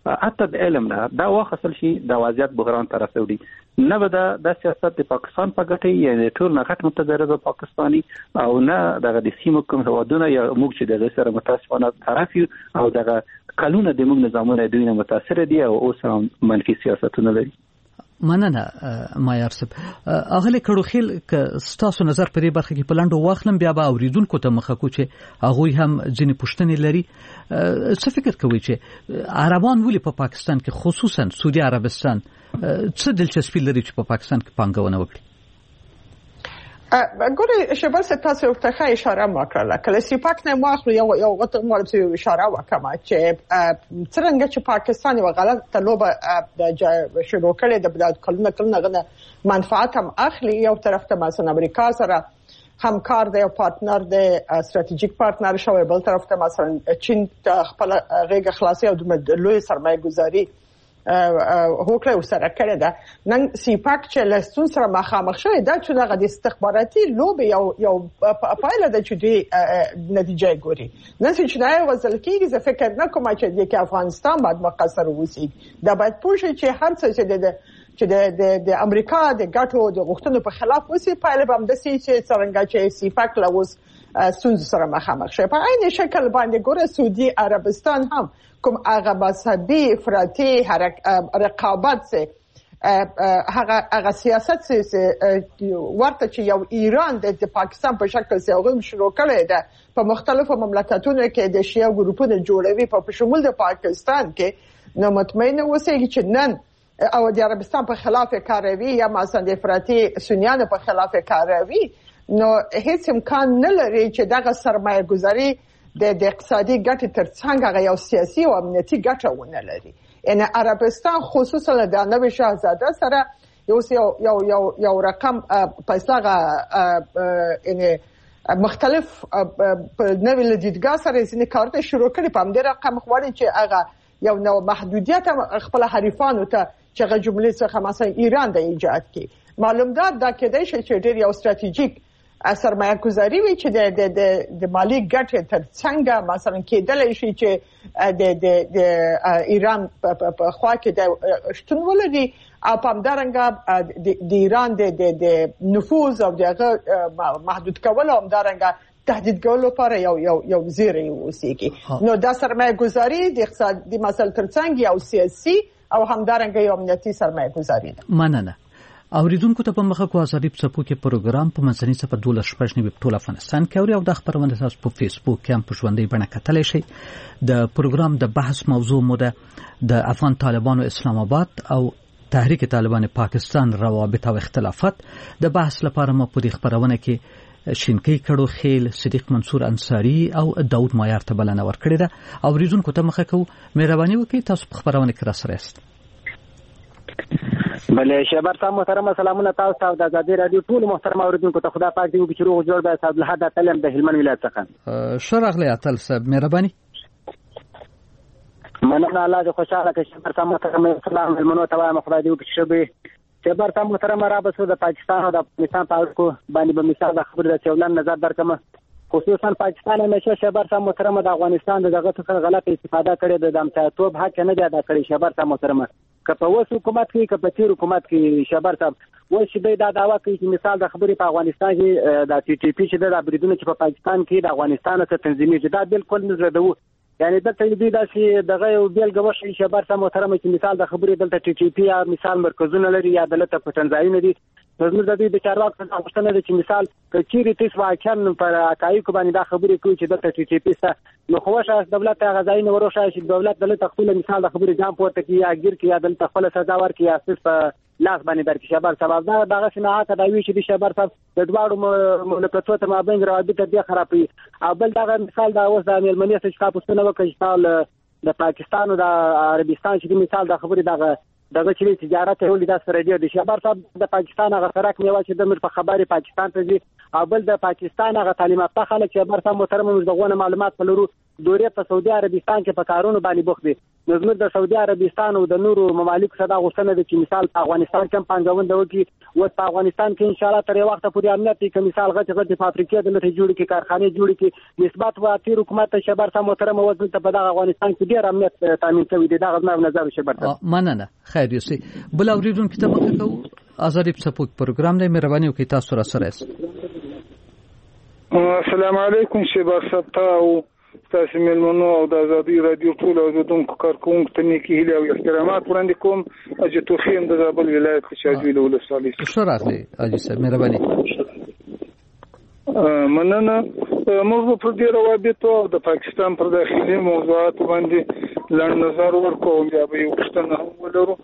حتی د علم نه دا واخصل شي د وضعیت بحران طرف ته وړي نه به د سیاست د پاکستان په ګټه یعنی ټول نه غټ متضرر پاکستاني او نه د سیمو کوم هوادونه یا موږ چې د سره متاسفانه طرف یو او د قانون د موږ نظامونه دوی نه متاثر دي او اوس هم منفي سیاستونه لري. مننه مایار صاحب. اغلی کړوخیل ک ستاسو نظر په دې برخه کې پلانډو واخلم بیا به اوریدونکو ته مخه کو چې هغه هم ځینې پوښتنې لري. څه فکر کوي چې عربان ولې په پاکستان کې خصوصا سعودي عربستان څه دلچسپي لري چې په پاکستان کې پانګونه وکړي؟ ګورې شبل څه تاسو ورته اشاره وکړه کله چې پاک نه ماخلو یو غوته مول څه اشاره وکړه چې څنګه چې پاکستان یو غلط لوبه شروع کړي د بلاد کلونه غنه منفعت هم اخلي یو طرف ته مثلا امریکا سره همکار دی او پارتنر دی استراتیژیک پارتنر شوی بل طرف ته مثلا چین خپل غیږ خلاصي او د لوی سرمایه گذاري هوکړه سره کړی دا نن سیپاک چې لستون سره مخامخ شوی دا چې دغه د استخباراتي لوبې یو پایله د چې دی نتیجه ګوري نن چې نه وصل کیږي زه فکر نه کوم چې د افغانستان باید مقصر وسی دا باید پوښي چې هر څه چې د امریکا د ګټو د غوښتنو په خلاف وسی پایله به هم د سي چې څنګه چې سیپاک لوز سونز سره مخامخ شي په عین شکل باندې ګوره سعودي عربستان هم کوم هغه مذهبي افراطي رقابت سه هغه سیاست سه ورته چې یو ایران د پاکستان په شکل سه هغه شروع کړی ده په مختلفو مملکتونو کې د شیعه ګروپونو جوړوي په شمول د پاکستان کې نو مطمئن اوسئ چې نن او د عربستان په خلاف کاروي یا مثلا د افراطي سنیانو په خلاف کاروي نو هیڅ امکان نه لري چې دغه سرمایه گذاري د اقتصادي ګټې ترڅنګ هغه یو سیاسي او امنیتي ګټه ونه لري. یعنی عربستان خصوصا د نوې شاهزاده سره یو رقم پیسې یعنی مختلف په نوې لدیدګاه سره ځینې کارونه شروع کړي په همدې رقم غواړي چې هغه یو نو محدودیت خپل حریفانو ته چې هغه جملې څخه مثلا ایران د ایجاد کړي معلوم ده دا کېدای شي چې ډېر یو استراتیژیک سرمایه گذاری وي چې د مالی ګټې ترڅنګ مثلا کېدلی شي چې د ایران په خوا کې د شتون ولري او په همدارنګه د ایران د نفوذ او دغه محدود کول او همدارنګه تهدید کولو لپاره یو زیری وسیږي نو دا سرمایه گذاری د اقتصادي مسل ترڅنګ یو سیاسي او همدارنګه یو امنیتي سرمایه گذاری ده. مننه. اوریدونکو ته په مخه کو ازادي په کې پروګرام په منځنۍ صفه 12 په ټول افغانستان کې او د خبرونه تاسو په فیسبوک کې هم په ژوندۍ بڼه کتلی شئ. د پروګرام د بحث موضوع مو ده د افغان طالبانو اسلام آباد او تحریک طالبان پاکستان روابط او اختلافات. د بحث لپاره مو په دې خبرونه کې شینکی کړو خیل صدیق منصور انصاری او داود مایار ته بلنه ورکړه ده. اوریدونکو ته مخه کو مهرباني وکړئ تاسو په خبرونه کې را سره یاست. بله شهبر صاحب محترم سلامونه تاسو ته د ازادي رادیو ټول محترم اوریدونکو ته خدا پاک دې وکړي چې روغ جوړ به صاحب له حد تلم د هلمند ولایت څخه شرغله اتل صاحب مهرباني مننه الله دې خوشاله کړي شهبر صاحب محترم سلام هلمنو ته وایم خدای دې وکړي شبي شهبر صاحب محترم را بسو د پاکستان او د افغانستان په اړه باندې به مثال د خبرې د چولن نظر درکم خصوصا پاکستان همیشه شهبر صاحب محترم د افغانستان دغه څخه غلط استفاده کړې د امتیازتوب حق نه دی ادا کړی شهبر صاحب محترم که په اوس حکومت کې که په تیر حکومت کې شهبر صاحب وایي چې دا دعوا کوي چې مثال د خبرې په افغانستان کې د ټي ټي پی چې د بریدونو چې په پاکستان کې د افغانستان سره تنظیمېږي دا بالکل نه زده یعنی دلته دې داسې دغه یو بیلګه وشي شهبر صاحب محترم چې مثال د خبرې دلته ټي ټي پی یا مثال مرکزونه لري یا دلته پټنځایونه دي زموږ د دې د چارواکو څخه غوښتنه ده چې مثال کچيري تاسو واقعا پر حقایق باندې دا خبرې کوي چې دلته ټي ټي پی سره نو خوښه دولت غذایی نه وروشه چې دولت دلته خپل مثال د خبرې ځان پورته کوي یا ګیر کې یا دلته خپل سزا ورکړي یا اساس په لاس باندې درکې شهبر صاحب دا دغه صناعت د وی چې د شهبر صاحب د دواړو مملکتونو تر مابین روابط دې خرابوي او بل دغه مثال دا اوس د ملمنې څخه تاسو نه وکړئ د پاکستان او د عربستان چې مثال د خبرې دغه چې تجارت ته ولې دا سره دی شهبر صاحب د پاکستان هغه سرک میوه چې د مر په خبري پاکستان ته دي او بل د پاکستان هغه تعلیمات خلک شهبر صاحب محترم موږ دغه معلومات په لرو دورې په سعودي عربستان کې په کارونو باندې بوخت دي نو زموږ د سعودي عربستان او د نورو ممالک سره غوښتنه ده چې مثال په افغانستان کې پانګونه وکړي او په افغانستان کې ان شاء الله تر یو وخت پورې امنیت کې مثال غټ فابریکې د لته جوړ کړي کارخانه جوړ کړي نسبت و تیر حکومت شبر سم محترم وزن ته په دغه افغانستان کې ډیر امنیت تامین شوی دی دغه زما نظر شبر مننه خیر یوسي بل اوریدونکو ته مخه کو آزادی سپورت پروګرام دی مهرباني وکړئ تاسو را سره السلام علیکم شبر ستا او تاسو ملمنو او د آزادی رادیو ټول اوریدونکو کارکونکو ته نیکی هیله او احترامات وړاندې کوم اجه توخیم د زابل ولایت خشاجوی له ولسوالۍ شو راغلی اجي صاحب مهرباني مننه موږ په دې روابط او د پاکستان پر داخلي موضوعات باندې لړ نظر ورکوم یا به یو څه ولرو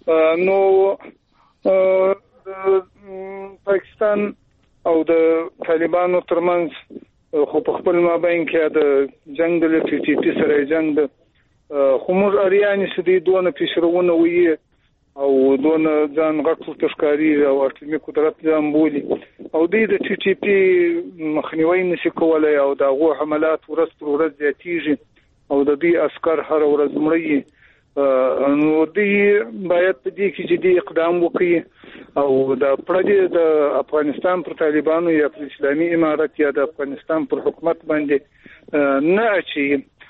نو پاکستان او د طالبانو ترمنځ خو په خپل مابین کې د جنگ د ټي ټي پی سره جنگ د خمر اریانی سدي دونه پیشرونه وي او دونه ځان غټ تشکاری او ارتمي قدرت زمبولي او د ټي ټي پی مخنیوي نشي کولای او د غو حملات ورځ پر ورځ زیاتیږي او د دې عسكر هر ورځ مړي نو دې باید په دې کې جدي اقدام وکړي او د پردې د افغانستان پر طالبانو یا پر اسلامي امارت یا د افغانستان پر حکومت باندې نه اچي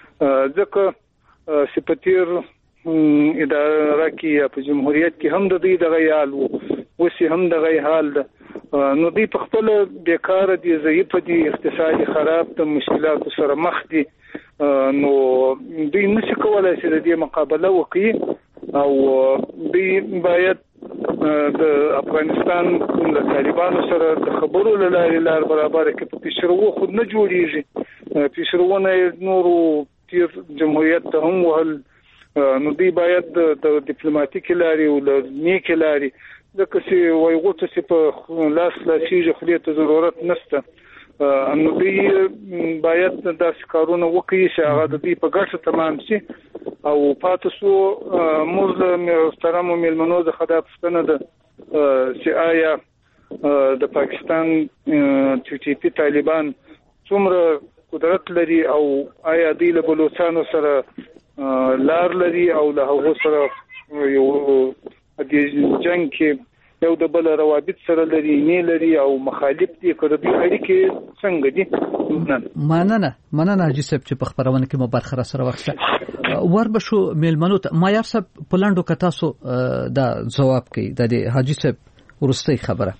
ځکه سپتیر اداره کې یا په جمهوریت کې هم د دې دغه حال وو وسی هم دغه حال ده نو دې په خپل بیکاره دي ضعیف دي اقتصادي خراب د مشکلاتو سره مخ دي نو دوی نشي کولای چې د دې مقابله وکړي او دوی باید د افغانستان د طالبانو سره د خبرو لاره لار برابر کې په پیشرو خود نه جوړیږي پیشروونه نورو تیر جمهوریت ته هم وهل نو دوی باید د ډیپلوماټیک لارې او د نیک لارې ځکه چې وایي غوټه چې په لاس لاسیږي خو ته ضرورت نشته نو دوی باید داسې کارونه وکړي چې هغه د دوی په ګټه تمام شي او پاتې شو موږ محترم ملمنو د خدا پښتنه ده چې آیا د پاکستان ټي ټي پی طالبان څومره قدرت لري او آیا دوی له بلوچستان سره لار لري او له هغو سره یو د جنگ کې یو د بل روابط سره لري نه لري او مخالف دي کړي دوی اړیکې څنګه دي مننه حاجی صاحب چې په خبرونه کې مو برخه سره وخته وربشو میلمنو مایار صاحب پلاندو کتا سو دا جواب کوي د حاجی صاحب ورستي خبره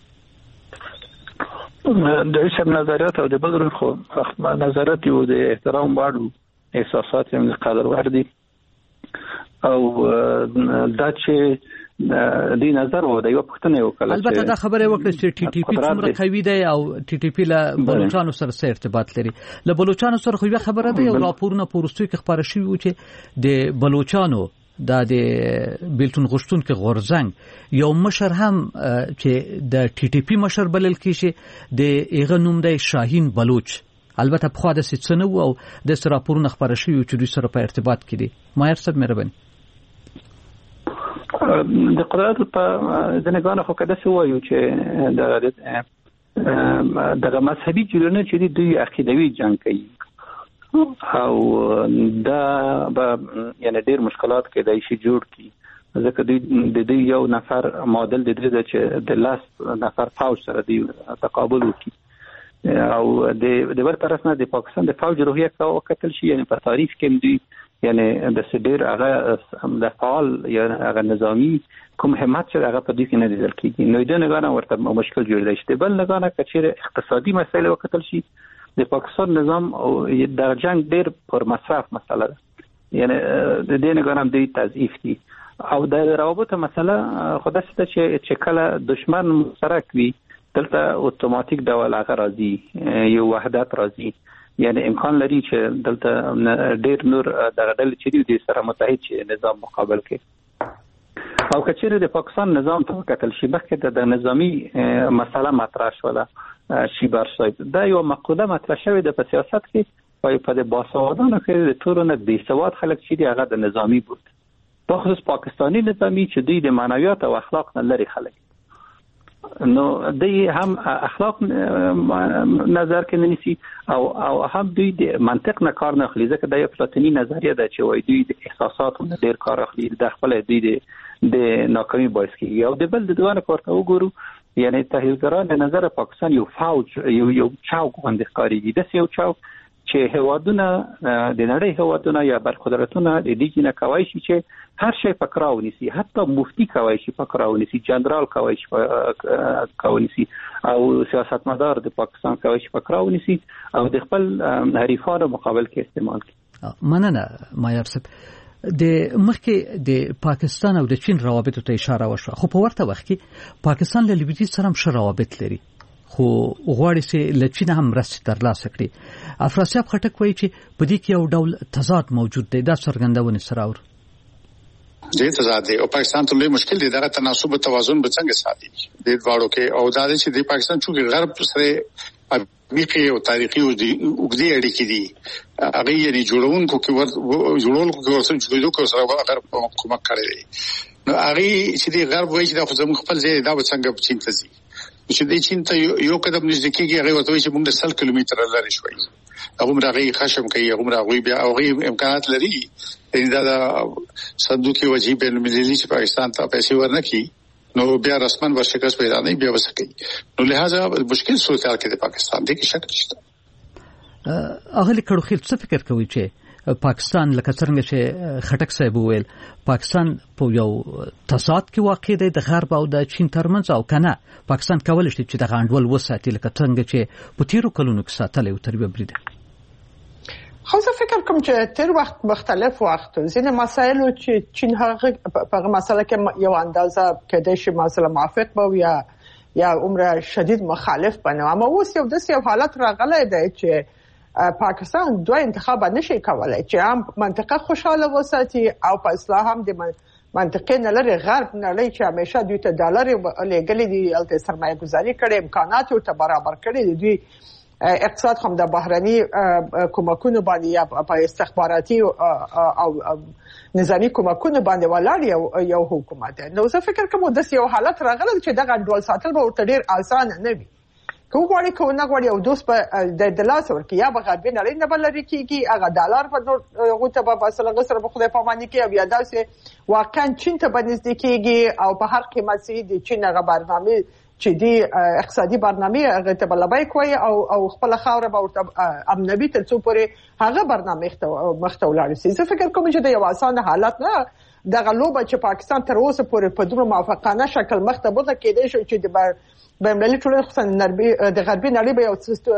د هیڅ نظریات او د بل خو نظریات یو د احترام واړو احساسات هم قدر ور دي او دا چې د نظر و د یو پښتنه یو کله البته دا خبره وکړه چې ټي ټي پی څومره قوي دی او ټي ټي پی له بلوچستان سره ارتباط لري له بلوچستان سره خو خبره ده یو راپورونه پورستوي کې خبره شوی و چې د بلوچستانو د بیلتون غشتون کې غورزنګ یو مشر هم چې د ټي ټي پی مشر بلل کیږي د ایغه نوم دی شاهین بلوچ البته په خاطر څنګه او د راپورونه خبره شوی چې دوی سره په ارتباط کې دي مایر صاحب مهرباني د قدرت په ځنګانه خو کده سو وایو چې د مذهبي جوړونه چې دوی عقیدوي جنگ کوي او دا یعنی ډیر مشکلات کې دای شي جوړ کی ځکه د دې یو نفر ماډل د دې چې د لاس نفر فوج سره دی تقابل وکړي او د بل طرف نه د پاکستان د فوج روحیه او قتل شي یعنی په تاریخ کې دی یعنی د سډیر هغه د فعال یا هغه نظامی کوم همت چې هغه په دې کې نه لیدل کیږي نو د نه ورته مشکل جوړ دی بل نه غواړي چې اقتصادي مسایل وکتل شي د پاکستان نظام او د جنگ ډیر پر مصرف مسله ده یعنی د دې نه غواړم د تضعیف دي او د روابط مسله خدای ست چې کله دشمن مشترک وي دلته اتوماتیک ډول هغه راځي یو وحدت راځي یعنی امکان لري چې دلته ډیر نور د غډل چې دی سره متحد شي نظام مقابل کې او کچېره د پاکستان نظام ته قتل شي بخکې د نظامی مسله مطرح شوله شي برصاحب دا یو مقوله مطرح شوی د سیاست کې او په د باسوادانو کې د تورونه د سواد خلک چې دی هغه د نظامی بود په خصوص پاکستانی نظامی چې دوی د معنویات او اخلاق نه لري خلک نو دوی هم اخلاق نظر کې نه نیسي او هم دوی د منطق نه کار نه اخلي، ځکه دا یو پلاتینی نظریه ده چې وایي دوی د احساساتو نه ډېر کار اخلي، د خپل دوی د ناکامي باعث کیږي. او د بل د دوه کارته وګورو، یعنی تحلیلګران د نظر پاکستان یو فوج یو چوک باندې ښکارېږي، داسې یو چوک چې هیوادونه د نړۍ هیوادونه یا برخدارتونه د دې نه کوي چې هر شی پکراو نيسي، حتی مفتي کوي چې پکراو نيسي، جنرال کوي چې کوي نيسي، او سیاستمدار د پاکستان کوي چې پکراو نيسي او د خپل حریفانو مقابل کې استعمال کوي. مننه مایار صاحب. د مخکې د پاکستان او د چین روابط ته اشاره وشوه، خو په ورته وخت کې پاکستان له لویدیځ سره هم ښه روابط لري، خو غواړي چې له چین هم مرستې ترلاسه کړي. افراسیاب خټک وایي چې په دې کې یو ډول تضاد موجود دی، دا څرګندونه سره اور دې تضاد دی او پاکستان ته لوی مشکل دی. دغه تناسب او توازن به څنګه ساتي د دواړو کې؟ او دا چې د پاکستان چې غرب سره عمیقې او تاریخي او اوږدې اړیکې دي، هغه یې جوړونکو کې ورسره سره کومک کړی دی. نو هغه چې د غرب وایي چې دا خو زموږ خپل ځای دا به څنګه چین ته ځي، چې د چین ته یو قدم نږدې کېږي، هغه ورته وایي چې موږ د 100 کیلومتره لرې شوي، هغه راغی خشم کوي، هغه راغی بیا هغه امکانات لري دا د صندوق وجیب المللي چې پاکستان ته پیسې ورنکړي، نو بیا رسمن ورشکست پیدا نه بیا وسکي. نو لہذا مشکل صورتحال کې د پاکستان د کې شک نشته. اغلی کړو څه فکر کوي چې پاکستان لکه څنګه چې خټک صاحب وویل پاکستان په یو تضاد کې واقع دی د غرب او د چین ترمنځ، او کنه پاکستان کولای شي چې د غانډول وساتي لکه څنګه چې په تیرو کلونو کې ساتل او تربیه بریده؟ خو زه فکر کوم چې تیر وخت مختلف وخت ځینې مسایل چې چین هغه په مسله کې یو اندازه کېدای شي مسله موافق به یا عمره شدید مخالف بنه، اما اوس یو داسې حالت راغلی دی چې پاکستان دوه انتخاب نشي کولای، چې هم منطقه خوشاله وساتي او په اصلاح هم د منطقې نه لري غرب نړۍ چې همیشه دوی ته ډالر لېږلي دي، هلته سرمایه گذاري کړي، امکانات ورته برابر کړي دي، دوی اقتصاد هم د بهرني کومکونو باندې یا په استخباراتي او نظامی کومکونو باندې ولاړ یو حکومت دی. نو زه فکر کوم د یو حالت راغلی چې دغه ډول ساتل به ورته ډیر اسانه نه وي. که وګورئ که نه غواړي او دوست په د لاس ورکړي یا به غربي نړۍ نه به لرې کېږي، هغه ډالر په هغو ته به مثلا سره به خدای پاماني کوي او یا داسې واقعا چین ته به نږدې کېږي او په هر قیمت چې د چین هغه برنامې چې دی اقتصادي برنامه هغه ته بلبای کوي او خپل خاور به ورته امنوي تر څو پورې هغه برنامه مخته ولاړ شي. زه فکر کوم چې د یو اسانه حالت نه دغه لوبه چې پاکستان تر اوسه پورې په دومره موافقانه شکل مخته بوده کېدای شي چې د بین‌المللي ټولنې خصوصا د غربي نړۍ به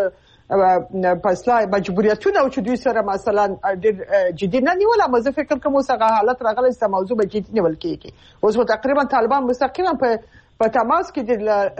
یو پسلا مجبوریتونه او چې دوی سره مثلا ډېر جدي نه نیول، اما زه فکر کوم اوس هغه حالت راغلی چې موضوع به جدي نیول کېږي. اوس تقریبا طالبان مستقیما په تماس کې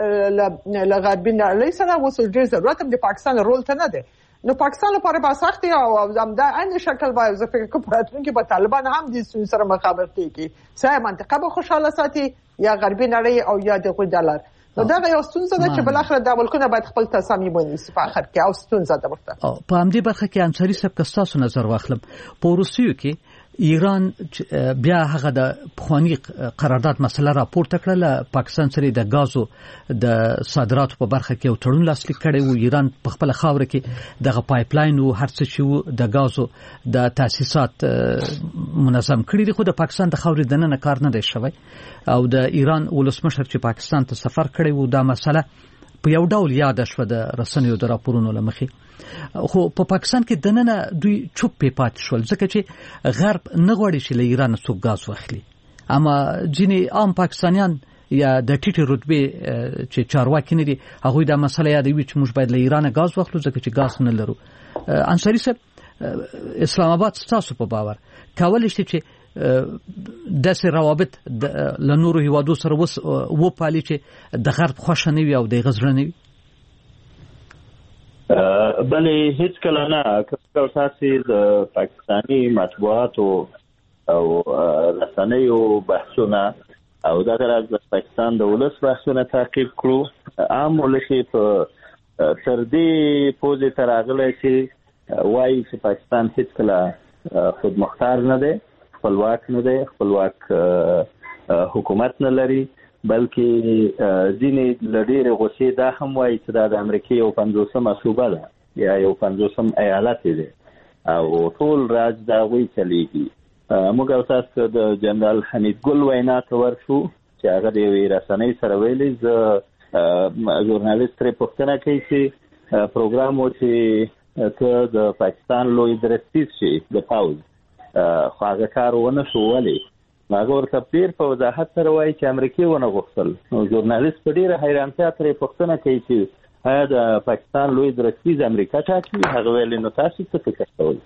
د غربي نړۍ سره اوس ډېر ضرورت هم د پاکستان رول ته نه دی. نو پاکستان لپاره به سخت دی او همدا عین شکل به زه فکر کوم په راتلونکي به طالبان هم د ستونزې سره مخامخ کېږي، سه منطقه به خوشحاله ساتي یا غربي نړۍ او یا د ډالر. نو دا یو ستونزه ده چې بلاخره د ملکونو باید خپل تصامیم ونیسي په اخر کې، او ستونزه ده ورته. په همدې برخه کې انصاري صاحب که ستاسو نظر واخلم، په روسیو کې ایران بیا هغه د پخوانی قرارداد مسله راپورته کړله، پاکستان سره د غازو د صادراتو په برخه کې یو تړون لاسلیک کړی و، ایران په خپل خاور کې دغه پایپلاین او هر څه چې د غازو د تاسیسات منظم کړی دي، خو د پاکستان د خاورې دننه کار نه دی شوی او د ایران ولسمشر چې پاکستان ته سفر کړی و دا مسله په یو ډول یاد شوه د رسنیو د راپورونو له مخې، خو په پاکستان کې دننه دوی چوپ پاتې شول ځکه چې غرب نه غواړي چې له ایران څوک غاز واخلي. اما ځینې عام پاکستانیان یا د ټیټې رتبې چې چارواکي نه دي هغوی دا مسله یادوي چې موږ باید له ایران غاز واخلو ځکه چې غاز نه لرو. انصاري صاحب، اسلام آباد ستاسو په باور کولی شي چې داسې روابط له نورو هیوادو سره وپالي چې د غرب خوښه نه وي او د هغه زړه نه وي؟ بلې هیڅ کله نه. که تاسې د پاکستاني مطبوعاتو او رسنیو بحثونه او دغه راز د پاکستان د ولس بحثونه تعقیب کړو، عام ولس په تر دې پوزې ته راغلی چې وایي چې پاکستان هیڅ کله خودمختار نه دی، خپلواک نه دی، خپلواک حکومت نه لري بلکې ځینې له ډېرې غوسې دا هم وایي چې دا د امریکې یو 50مه صوبه ده یا یو 50م ایالت دی او ټول راج د هغوی چلیږي. موږ او تاسو د جنرال حمید ګل وینا ته ورشو چې هغه د یوې رسنۍ سره ویلي. زه ژورنالیست ترې پوښتنه کوي چې پروګرام و چې ته د پاکستان لوی درستیز شي د پاوز خو هغه کار ونه شو ولې؟ هغه ورته ډېر په وضاحت سره وایي چې امریکې ونه غوښتل. نو ژورنالیست په ډېره حیرانتیا ترې پوښتنه کوي چې آیا د پاکستان لوی درستیز امریکا ټاکي؟ هغه ویلي نو تاسو څه فکر کوئ؟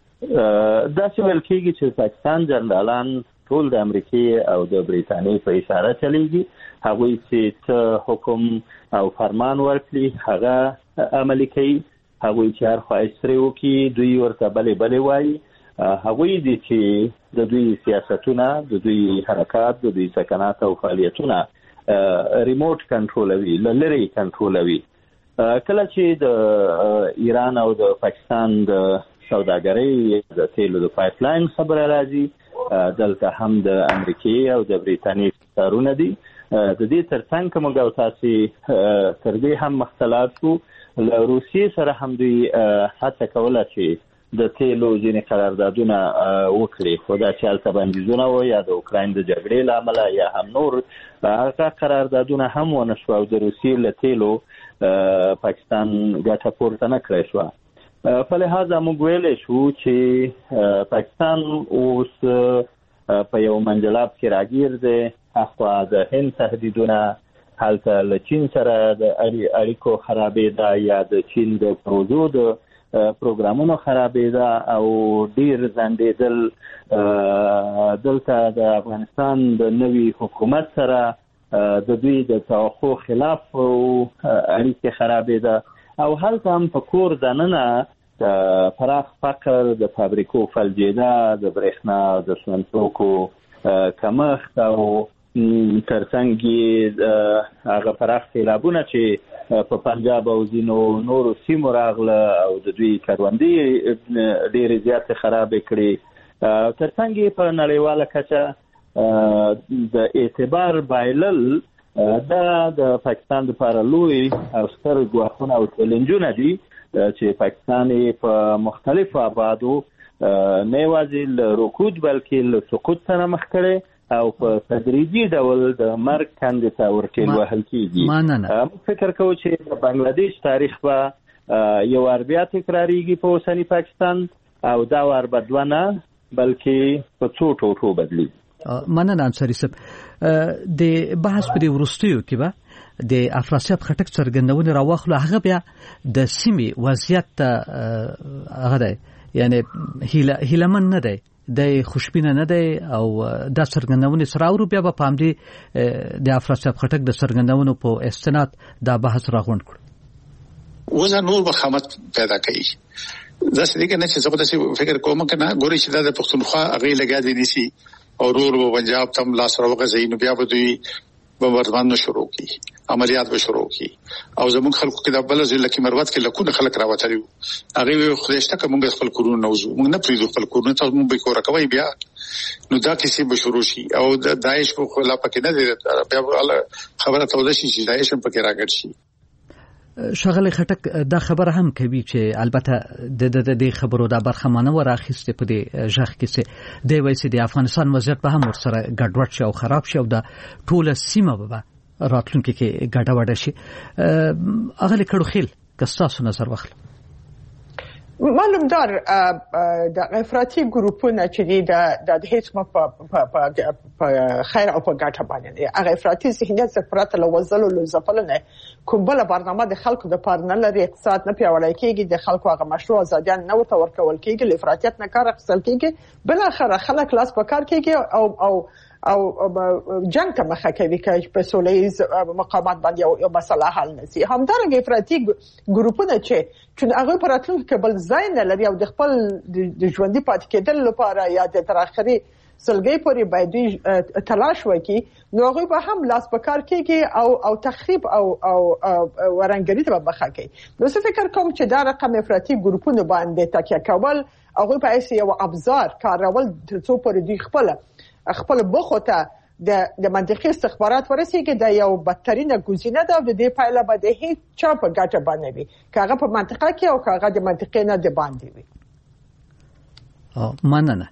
داسې ویل کېږي چې پاکستان جنرالان ټول د امریکې او د بریتانیې په اشاره چلیږي. هغوی چې څه حکم او فرمان ورکړي هغه عملي کوي. هغوی چې هر خواهش ترې وکړي دوی ورته بلې وایي. هغوی دي چې د دوی سیاستونه، د دوی حرکات، د دوی سکنات او فعالیتونه ریموټ کنټرولوي، له لرې کنټرولوي. کله چې د ایران او د پاکستان د سوداګرۍ د تیلو د پایپ لاین خبره راځي، دلته هم د امریکې او د بریتانیې کارونه دي. د دې ترڅنګ که موږ او تاسې تر دې هم مختلف شو، له روسیې سره هم دوی هڅه کوله چې د تیلو ځینې قراردادونه وکړي، خو دا چې هلته بندیزونه و یا د اوکراین د جګړې له امله یا هم نور هغه قراردادونه هم ونه شوه او د روسیې له تیلو پاکستان ګټه پورته نه کړی شوه. په لحاظه موږ ویلی شو چې پاکستان اوس په یو منجلاب کې راګیر دی. اخوا د هند تهدیدونه، هلته له چین سره د اړیکو خرابېده یا د چین د پروژو د پروګرامونو خرابېده او ډیر ځنډېدل. دلته د افغانستان د نوي حکومت سره د دوی د توقع خلاف اړیکې خرابېده او هلته هم په کور دننه د پراخ فقر، د فابریکو فلجېده، د برېښنا د سونتوکو کمښت او ترڅنګ یې هغه پراخ سیلابونه چې په پنجاب او ځینو نورو سیمو راغله او د دوی کروندې ډېرې زیاتې خرابې کړې. ترڅنګ یې په نړیواله کچه د اعتبار بایلل دا د پاکستان لپاره لوی او ستر ګواښونه او چیلنجونه دي چې پاکستان یې په مختلفو ابعادو نه یوازې له رکود بلکې له سقوط سره مخ کړی او په تدریجي ډول د مرګ کندې ته ورټېل وهل کېږي. موږ فکر کوو چې د بنګلادیش تاریخ به یو وار بیا تکراریږي په اوسني پاکستان او دا وار به دوه نه بلکې په څو ټوټو بدلیږي. مننه انصاري صاحب. د بحث په دې وروستیو کې به د افراسیاب خټک څرګندونه راواخلو. هغه بیا د سیمې وضعیت هغه دی، یعنی هیلمن نه دی، د خوشبینه نه دی او دا څرګندونه سره اورو بیا په همدې د افراسیاب خټک د څرګندونو په استناد دا بحث راغونډ کړ. وزن نور بخامت پیدا کوي. دا څه دي کنه چې زه په فکر کوم کنه ګوري چې د پښتونخوا هغه لګا دي نسی او رور و پنجاب تم لاس راوغه زین بیا به دوی بمبردمان شروع کی، عملیات به شروع کی او زموږ خلکو کې د بل ځل کې مروت کې لکونه خلک راوتلیو. هغه خدایشته کومه خپل کورونه نوزو موږ نه پریدو خپل کورونه ته موږ به کور کوي بیا نو دا کیسه به شروع شي او د داعش په خلاف پکې نه دی بیا خبره توده شي چې داعش هم پکې راګړ شي. شغله خټک دا خبره هم کوي چې البته د خبرو دا برخه مانه وراخسته په دې ژغ کې چې د وایسي د افغانستان وضعیت به هم ورسره ګډوډ شي او خراب شي او د ټوله سیمه به راتلونکي کې ګډوډ شي. اغه لیکړو خیل کستاسو نظر واخلو. معلوم دار د افراطي ګروپونه چې د هیڅ په خیر او په ګټه باندې هغه افراطي ذهنیت څخه پرته لوزل او زفل نه کوم بل برنامه د خلکو د پاره نه لري، اقتصاد نه پیاوړی کیږي، د خلکو هغه مشروع ازادیان نه ورکول کیږي، لفراطیت نه کار اخیستل کیږي، بل اخر خلک لاس په کار کیږي او جنگ ته مخه کوي چې په سولهیز مقامات باندې یو مسله حل نشي. همدارنګه افراطي ګروپونه چې هغه پر راتلونکي کې بل ځای نه لري او د خپل د ژوندۍ پاتې کېدل لپاره یا د تر اخري سلګۍ پورې باید تلاش وکړي، نو هغه به هم لاس په کار کېږي او تخریب او ورانګري ته مخه کوي. نو څه فکر کوم چې دا رقم افراطي ګروپونه باندې تکیه کول هغه په اساس یو ابزار کارول تر څو پر دوی خپل بخو ته د منطقي استخبارات ورسیږي د یو بدترینه گزینه ده او د دې پایله به د هیڅ چا په ګټه باندې وي کاغه په منطقه کې او کاغه د منطقې نه د باندې وي. مننه.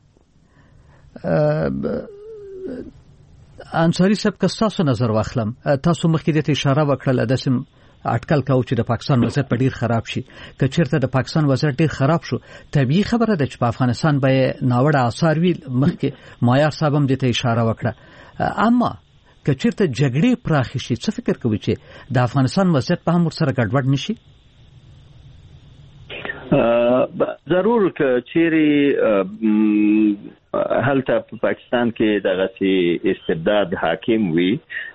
انصاری صاحب که تاسو نظر واخلم تاسو مخکې د اشاره وکړه د اټکل کاوه چې د پاکستان وضعیت ډیر خراب شي که چیرته د پاکستان وضعیت ډیر خراب شو طبيعي خبره ده چې په افغانستان به ناوړه آثار وي مخکې مایار صاحب هم د ته اشاره وکړه اما که چیرته جګړې پراخ شي څه فکر کوي چې د افغانستان وضعیت په هم ورسره ګډوډ نشي؟ ضرور که چیرې هلته په پاکستان کې دغه استبداد حاکم وي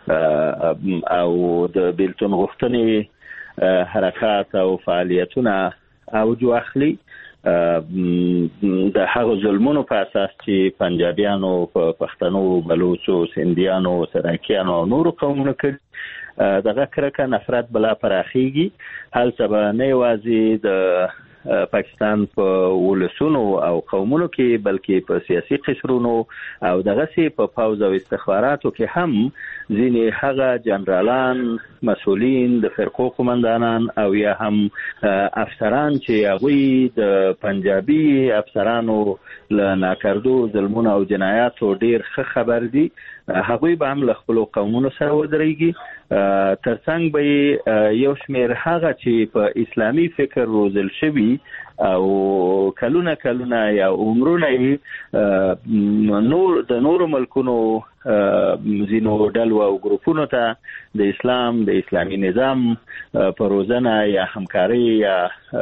او د بیلتون غوښتنې حرکات او فعالیتونه اوج واخلي د هغو ظلمونو په اساس چې پنجابیانو په پښتنو بلوچو سندیانو سراکیانو او نورو قومونو کې دغه کرکه نفرت بلا پراخیږي هلته به نه یوازې د پاکستان په ولسونو او قومونو کې بلکې په سیاسي قشرونو او دغه په پوز او استخباراتو کې هم ځینې هغه جنرالان مسؤلین د فرقو قومندانان او یا هم افسران چې هغوی د پنجابي افسرانو له ناکردو ظلمونو او جنایاتو ډیر ښه خبر دي هغوی به هم له خپلو قومونو سره ودرېږي ترڅنګ به یو شمېر هغه چې په اسلامي فکر روزل شوي او کلونه یا عمرونه نور د نورو ملکونو ځینو ډلو او ګروپونو ته د اسلام د اسلامي نظام په روزنه یا همکاري یا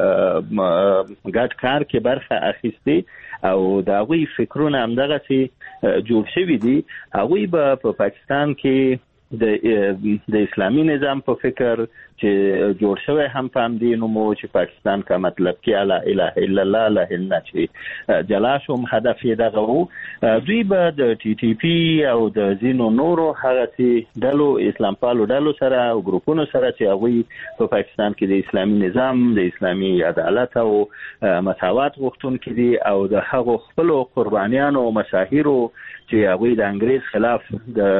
ګډ کار کې برخه اخیستې او د هغوی فکرونه همدغسې جوړ شوي دي هغوی به په پاکستان کې د اسلامي نظام په فکر چې جوړ شوی هم په همدې نومو چې پاکستان کا مطلب کې لا اله الا الله لا اله چې جلا شوم هدف یې دغه وو دوی به د ټي ټي پی او د ځینو نورو هغه ډلو اسلام پالو ډلو سره او ګروپونو سره چې هغوی په پاکستان کې د اسلامي نظام د اسلامي عدالت او مساوات غوښتونکي دي او د هغو خپلو قربانیانو او مشاهیرو چې هغوی د انګریز خلاف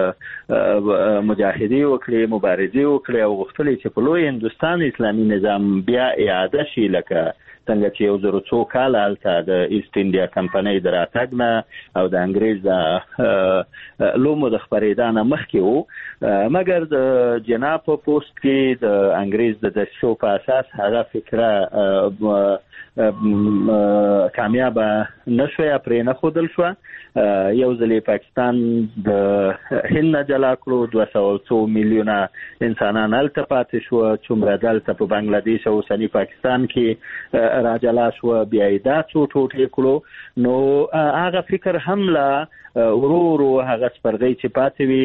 د مجاهدي وکړي مبارزي وکړي او غوښتل چې په لوی هندوستان اسلامي نظام بیا اعاده شي لکه څنګه چې 102 کال هلته د ایست انډیا کمپنۍ د راتګ نه او د انګریز د لومو د خپرېدا نه مخکې وو مګر د جناب په پوسټ کې د انګریز د دسیسو په اساس هغه فکره کامیاب نشوه پرې نه ښودل شوه یو ځلې پاکستان د هند نه جلا کړو 200 میلیونه انسانان هلته پاتې شوه څومره دلته په بنګلادیش او اوسني پاکستان کې راجلا شوه بیا یې دا څو ټوټې کړو نو هغه فکر هم لا ورو هغه سپرغۍ چې پاتې وي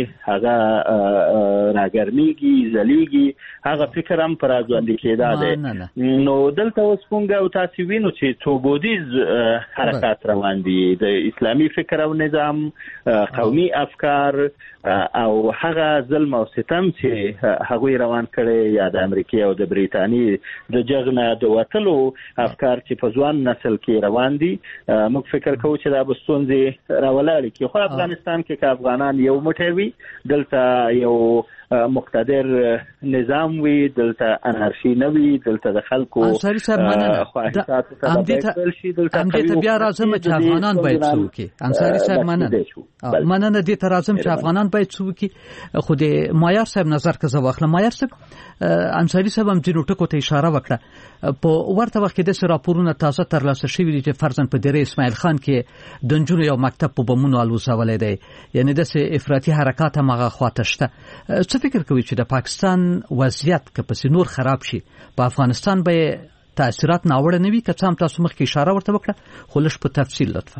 هغه راګرمېږي ځلیږي هغه فکر هم پر ځوندې کېدا دی نو دلته اوس مونږ او تاسو وینو چې څو بودیز حرکات روان دي د اسلامي فکر او نظام قومي افکار او هغه ظلم او ستم چې هغوی روان کړي یا د امریکا او د بریتانیې د جغنه د وټلو افکار چې په ځوان نسل کې روان دي موږ فکر کوو چې دا بستونځي راولاري کې خو افغانستان کې که افغانان یو موټی وي دلته یو مقتدر نظام وي دلته انارشي نه وي دلته د خلکو انصاري صاحب خواهشاتو ته بدل شي دلته بیا راځم چې افغانان باید څه وکړي انصاري صاحب مننه دې ته راځم چې افغانان باید څه وکړي خو د مایار صاحب نظر که زه واخلم مایار صاحب انصاري صاحب هم ځینو ټکو ته اشاره وکړه په ورته وخت کې داسې راپورونه تازه ترلاسه شوي دي چې فرضاً په دره اسماعیل خان کې د نجونو یو مکتب په بمونو الوزولی دی یعنې داسې افراطي حرکات هم هغه خواته شته څه فکر کوي چې د پاکستان وضعیت که پسې نور خراب شي په افغانستان به تاثیرات ناوړه نه وي که څه هم تاسو مخکې اشاره ورته وکړه خو لږ په تفصیل لطفا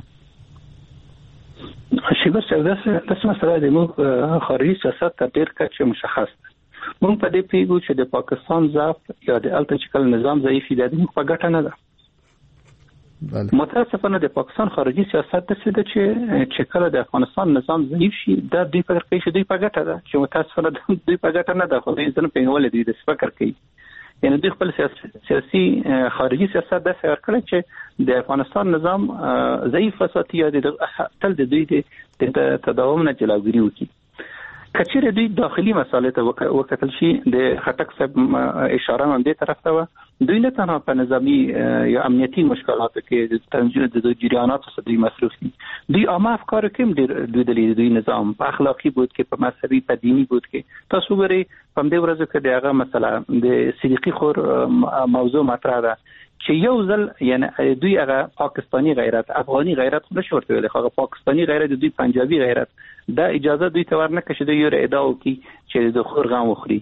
شیبر صاحب داسې مسله د موږ خارجي سیاست ته ډېر کچې مشخص ده موږ په دې پیږو چې د پاکستان ضعف یا د هلته چې کله نظام ضعیف دی د موږ په ګټه نه ده متاسفانه د پاکستان خارجي سیاست داسې ده چې کله د افغانستان نظام ضعیف شي دا دوی فکر کوي چې دوی په ګټه ده چې متاسفانه دوی په ګټه نه ده خو دوی ځنه پیغول دي د فکر کوي یعنی دوی خپل سیاسي خارجي سیاست داسې ورکړي چې د افغانستان نظام ضعیف وساتي یا تل د دوی د تداوم نه جلوګیري وکړي کچېره دوی داخلي مسالې ته وکتل شي د خټک صاحب اشاره هم دې طرف ته و دوی نه تنها په نظامی یا امنیتي مشکلاتو کې د تنظیم د جریاناتو څخه دوی مصروف دي دوی عامه افکار کې دوی دوی نظام په اخلاقی بود کې په مذهبي په دینی بود کې تاسو ګورئ په دې ورځو کې دغه مسله د صدیقي خور موضوع مطرح ده چې یو ځل یعنی دوی هغه پاکستانی غیرت افغاني غیرت نه شورته ویل هغه پاکستانی غیرت دوی پنجابي غیرت دا اجازه دوی ته ورنه کړي چې دوی ادعا وکړي چې د خور غم وخوري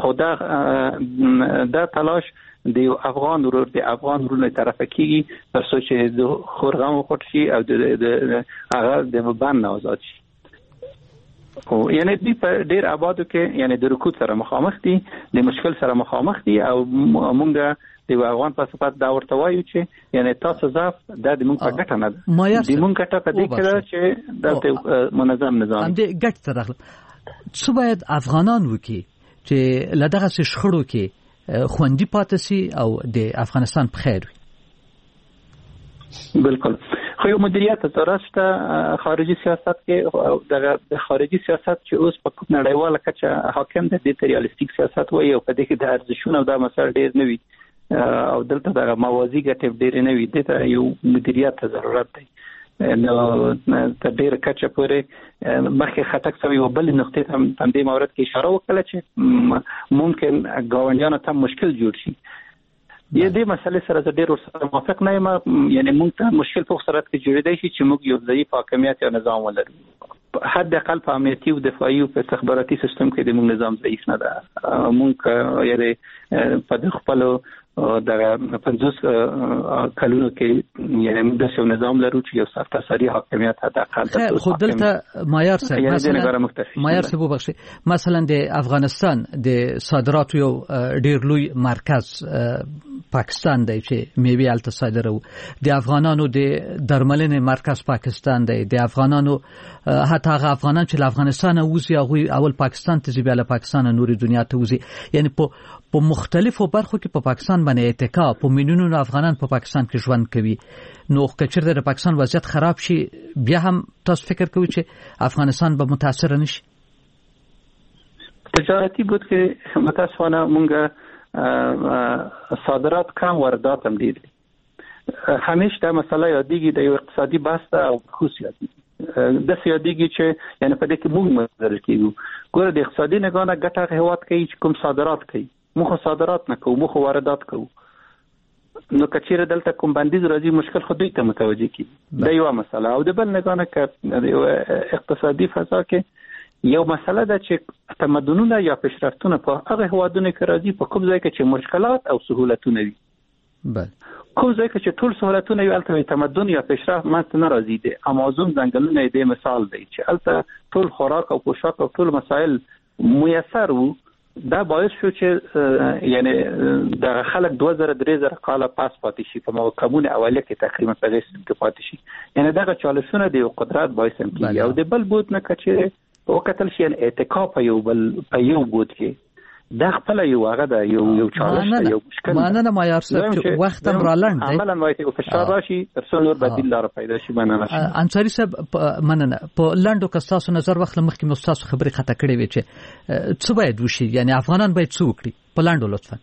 خدا دا تلاش د افغان ورور د افغان ورور له طرفه کیږي تر څو چې د خور غم وخوري شي او د هغه د باندې آزاد شي او یعنی دوی په ډیر آبادو کې یعنی د رکود سره مخامخ دي د مشکل سره مخامخ دي او مونږ د افغان په صفات دا ورته وایو چې یعنی تاسو ضعف د مونږ په ګټه نه ده د مونږ ګټه په دې کې ده چې دلته منظم نظام هم دې ګټه ترغله څه باید افغانان وکي چې لدغه شخړو کې خوندي پاتې سي او د افغانستان په خیر وي بالکل خو یو مدیریت ترسته خارجي سیاست کې د خارجي سیاست چې اوس په نړیواله کچه حاکم دی د ریالیستیک سیاست وایي او په دې کې د ارزښتونو او د مسایل ډیر نه وي او دلته د موازی ګټې ډیر نه وي د یو مدیریت ضرورت دی نو د ډیر کچه پورې مخکې خټک سوي او بل نقطې هم په دې مورد کې اشاره وکړه چې ممکن ګاونډیانو ته مشکل جوړ شي دې مسلې سره ډېر ورسره موافق نه یم یعنی موږ ته مشکل په صورت کې جوړېدای شي چې موږ یو ضعیف حاکمیت یا نظام ولرو حد اقل په امنیتي او دفاعي او په استخباراتي سیستم کې د موږ نظام ضعیف نه ده موږ یعنی په خپل د 50 کلونو کې یعنی موږ د نظام لرو چې یو سرتاسري حاکمیت حد اقل د خود دلته معیار سره مثلا د افغانستان د صادراتو یو ډیر لوی مرکز پاکستان دی چې میوه الته صادرو د افغانانو د درملنې مرکز پاکستان دی د افغانانو حتی هغه افغانان چې له افغانستان وځي هغه اول پاکستان ته ځي بیا له پاکستان نوري دنیا ته وځي یعنی په مختلفو برخو کې په پاکستان باندې اتکا په میلیونونو افغانان په پاکستان کې ژوند کوي نو کچر د پاکستان وضعیت خراب شي بیا هم تاسو فکر کوئ چې افغانستان به متاثر نشي تجارتي بود کې متاسفانه مونږ صادرات کم واردات هم دي همیشه دا مسله یادېږي د یو اقتصادي بحث او خصوصیت د سیادېږي چې یعنی په دې کې موږ مدرل کیږو ګوره د اقتصادي نگاه ګټه هیواد کوي چې کوم صادرات کوي موږ صادرات نه کوو موږ واردات کوو نو کچېره دلته کوم بندیز راځي مشکل خو دوی ته متوجه کی دا یو مسله او د بل نگاه نه ک اقتصادي فضا کې یو مسله ده چې تمدنونه یا پیشرفتونه په هغه هوادونو کې راځي په کوم ځای کې چې مشکلات او سہولتونه وي بله کوم ځای کې چې ټول سہولتونه وي البته تمدن یا پیشرفت ماته نه راځي دي امازون ځنګلونه دې مثال دی چې البته ټول خوراک او پوشاک او ټول مسائل میسر وو دا باعث شو چې یعنی د خلک 2000-3000 کال پاس پاتې شي په موکمون اولیه کې تقریبا په دې کې پاتې شي یعنی دا چالشونه د قدرت باعث هم کیږي او د بل بود نه کچې او کتل شي اتکا په یو بود کې دا خپل یو هغه دا یو چالش یو مشکل معنی معیار صاحب وخت هم را لاند دی عملاً وایي او فشار راشي تر څو نور بدیل لار پیدا شي مننه انصاری صاحب مننه په لاندو کستاسو نظر وخت مخکې مستاسو خبرې خطا کړې وي چې څه باید وشي یعنی افغانان باید څه وکړي په لاندو لطفا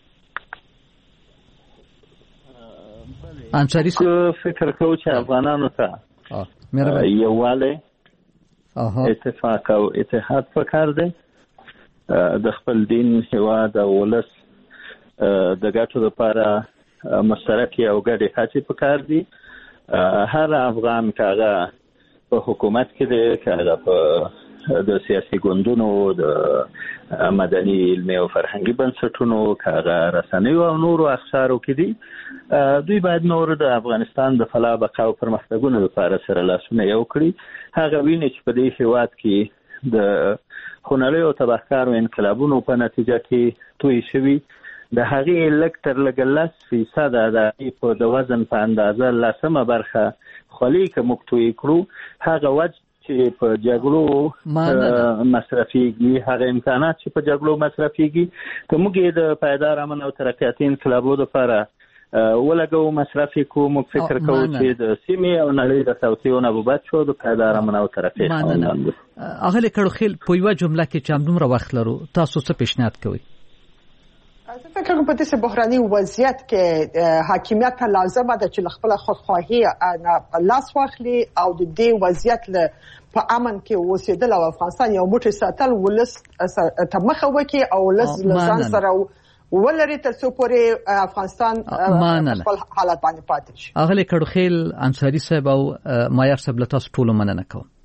انصاری صاحب فکر کوم چې افغانانو ته یووالی اتفاق او اتحاد پکار دی د خپل دین هیواد او ولس د ګټو لپاره مشترکې او ګډې هڅې پکار دي هر افغان کاغه په حکومت کې دی کاغه په د سیاسي ګوندونو د مدني علمي او فرهنګي بنسټونو کاغه رسنیو او نورو اقشارو کې دي دوی باید نور د افغانستان د فلاح بقا او پرمختګونو لپاره سره لاسونه یو کړي هغه ویني چې په دې هیواد کې د خونړیو او تبهکارو انقلابونو په نتیجه کې توی شوي د هغې لږ تر لږه 10% د د وزن په اندازه 10 برخه خولي که موږ توی کړو هغه وجه چې په جګړو مصرفيږي هغه امکانات چې په جګړو مصرفيږي که موږ د پایدار امن او ترقیاتي انقلابو لپاره ولګو مصرف کو موږ فکر کوو چې د سیمې او نړۍ د توسعې نوبت شو د پایدار امن او ترقۍ خاوندان دي. اغه لیکړو خیل په یو جمله کې چې همدومره وخت لرو تاسو څه پیشنهاد کوئ؟ زه فکر کوم په دې بحراني وضعیت کې حاکمیت لازمه ده چې خپل خودخواهي لاس واخلي او د دې وضعیت له په امن کې اوسېدل او افغانستان یو موټی ساتل ولس ته مخه وکړي او ولس ځان سره ولري تر څو پورې افغانستان خپل حالت باندې پاتې شي. اغه لیکړو خیل انصاری صاحب او مایر صاحب له تاسو ټول مننه کوم.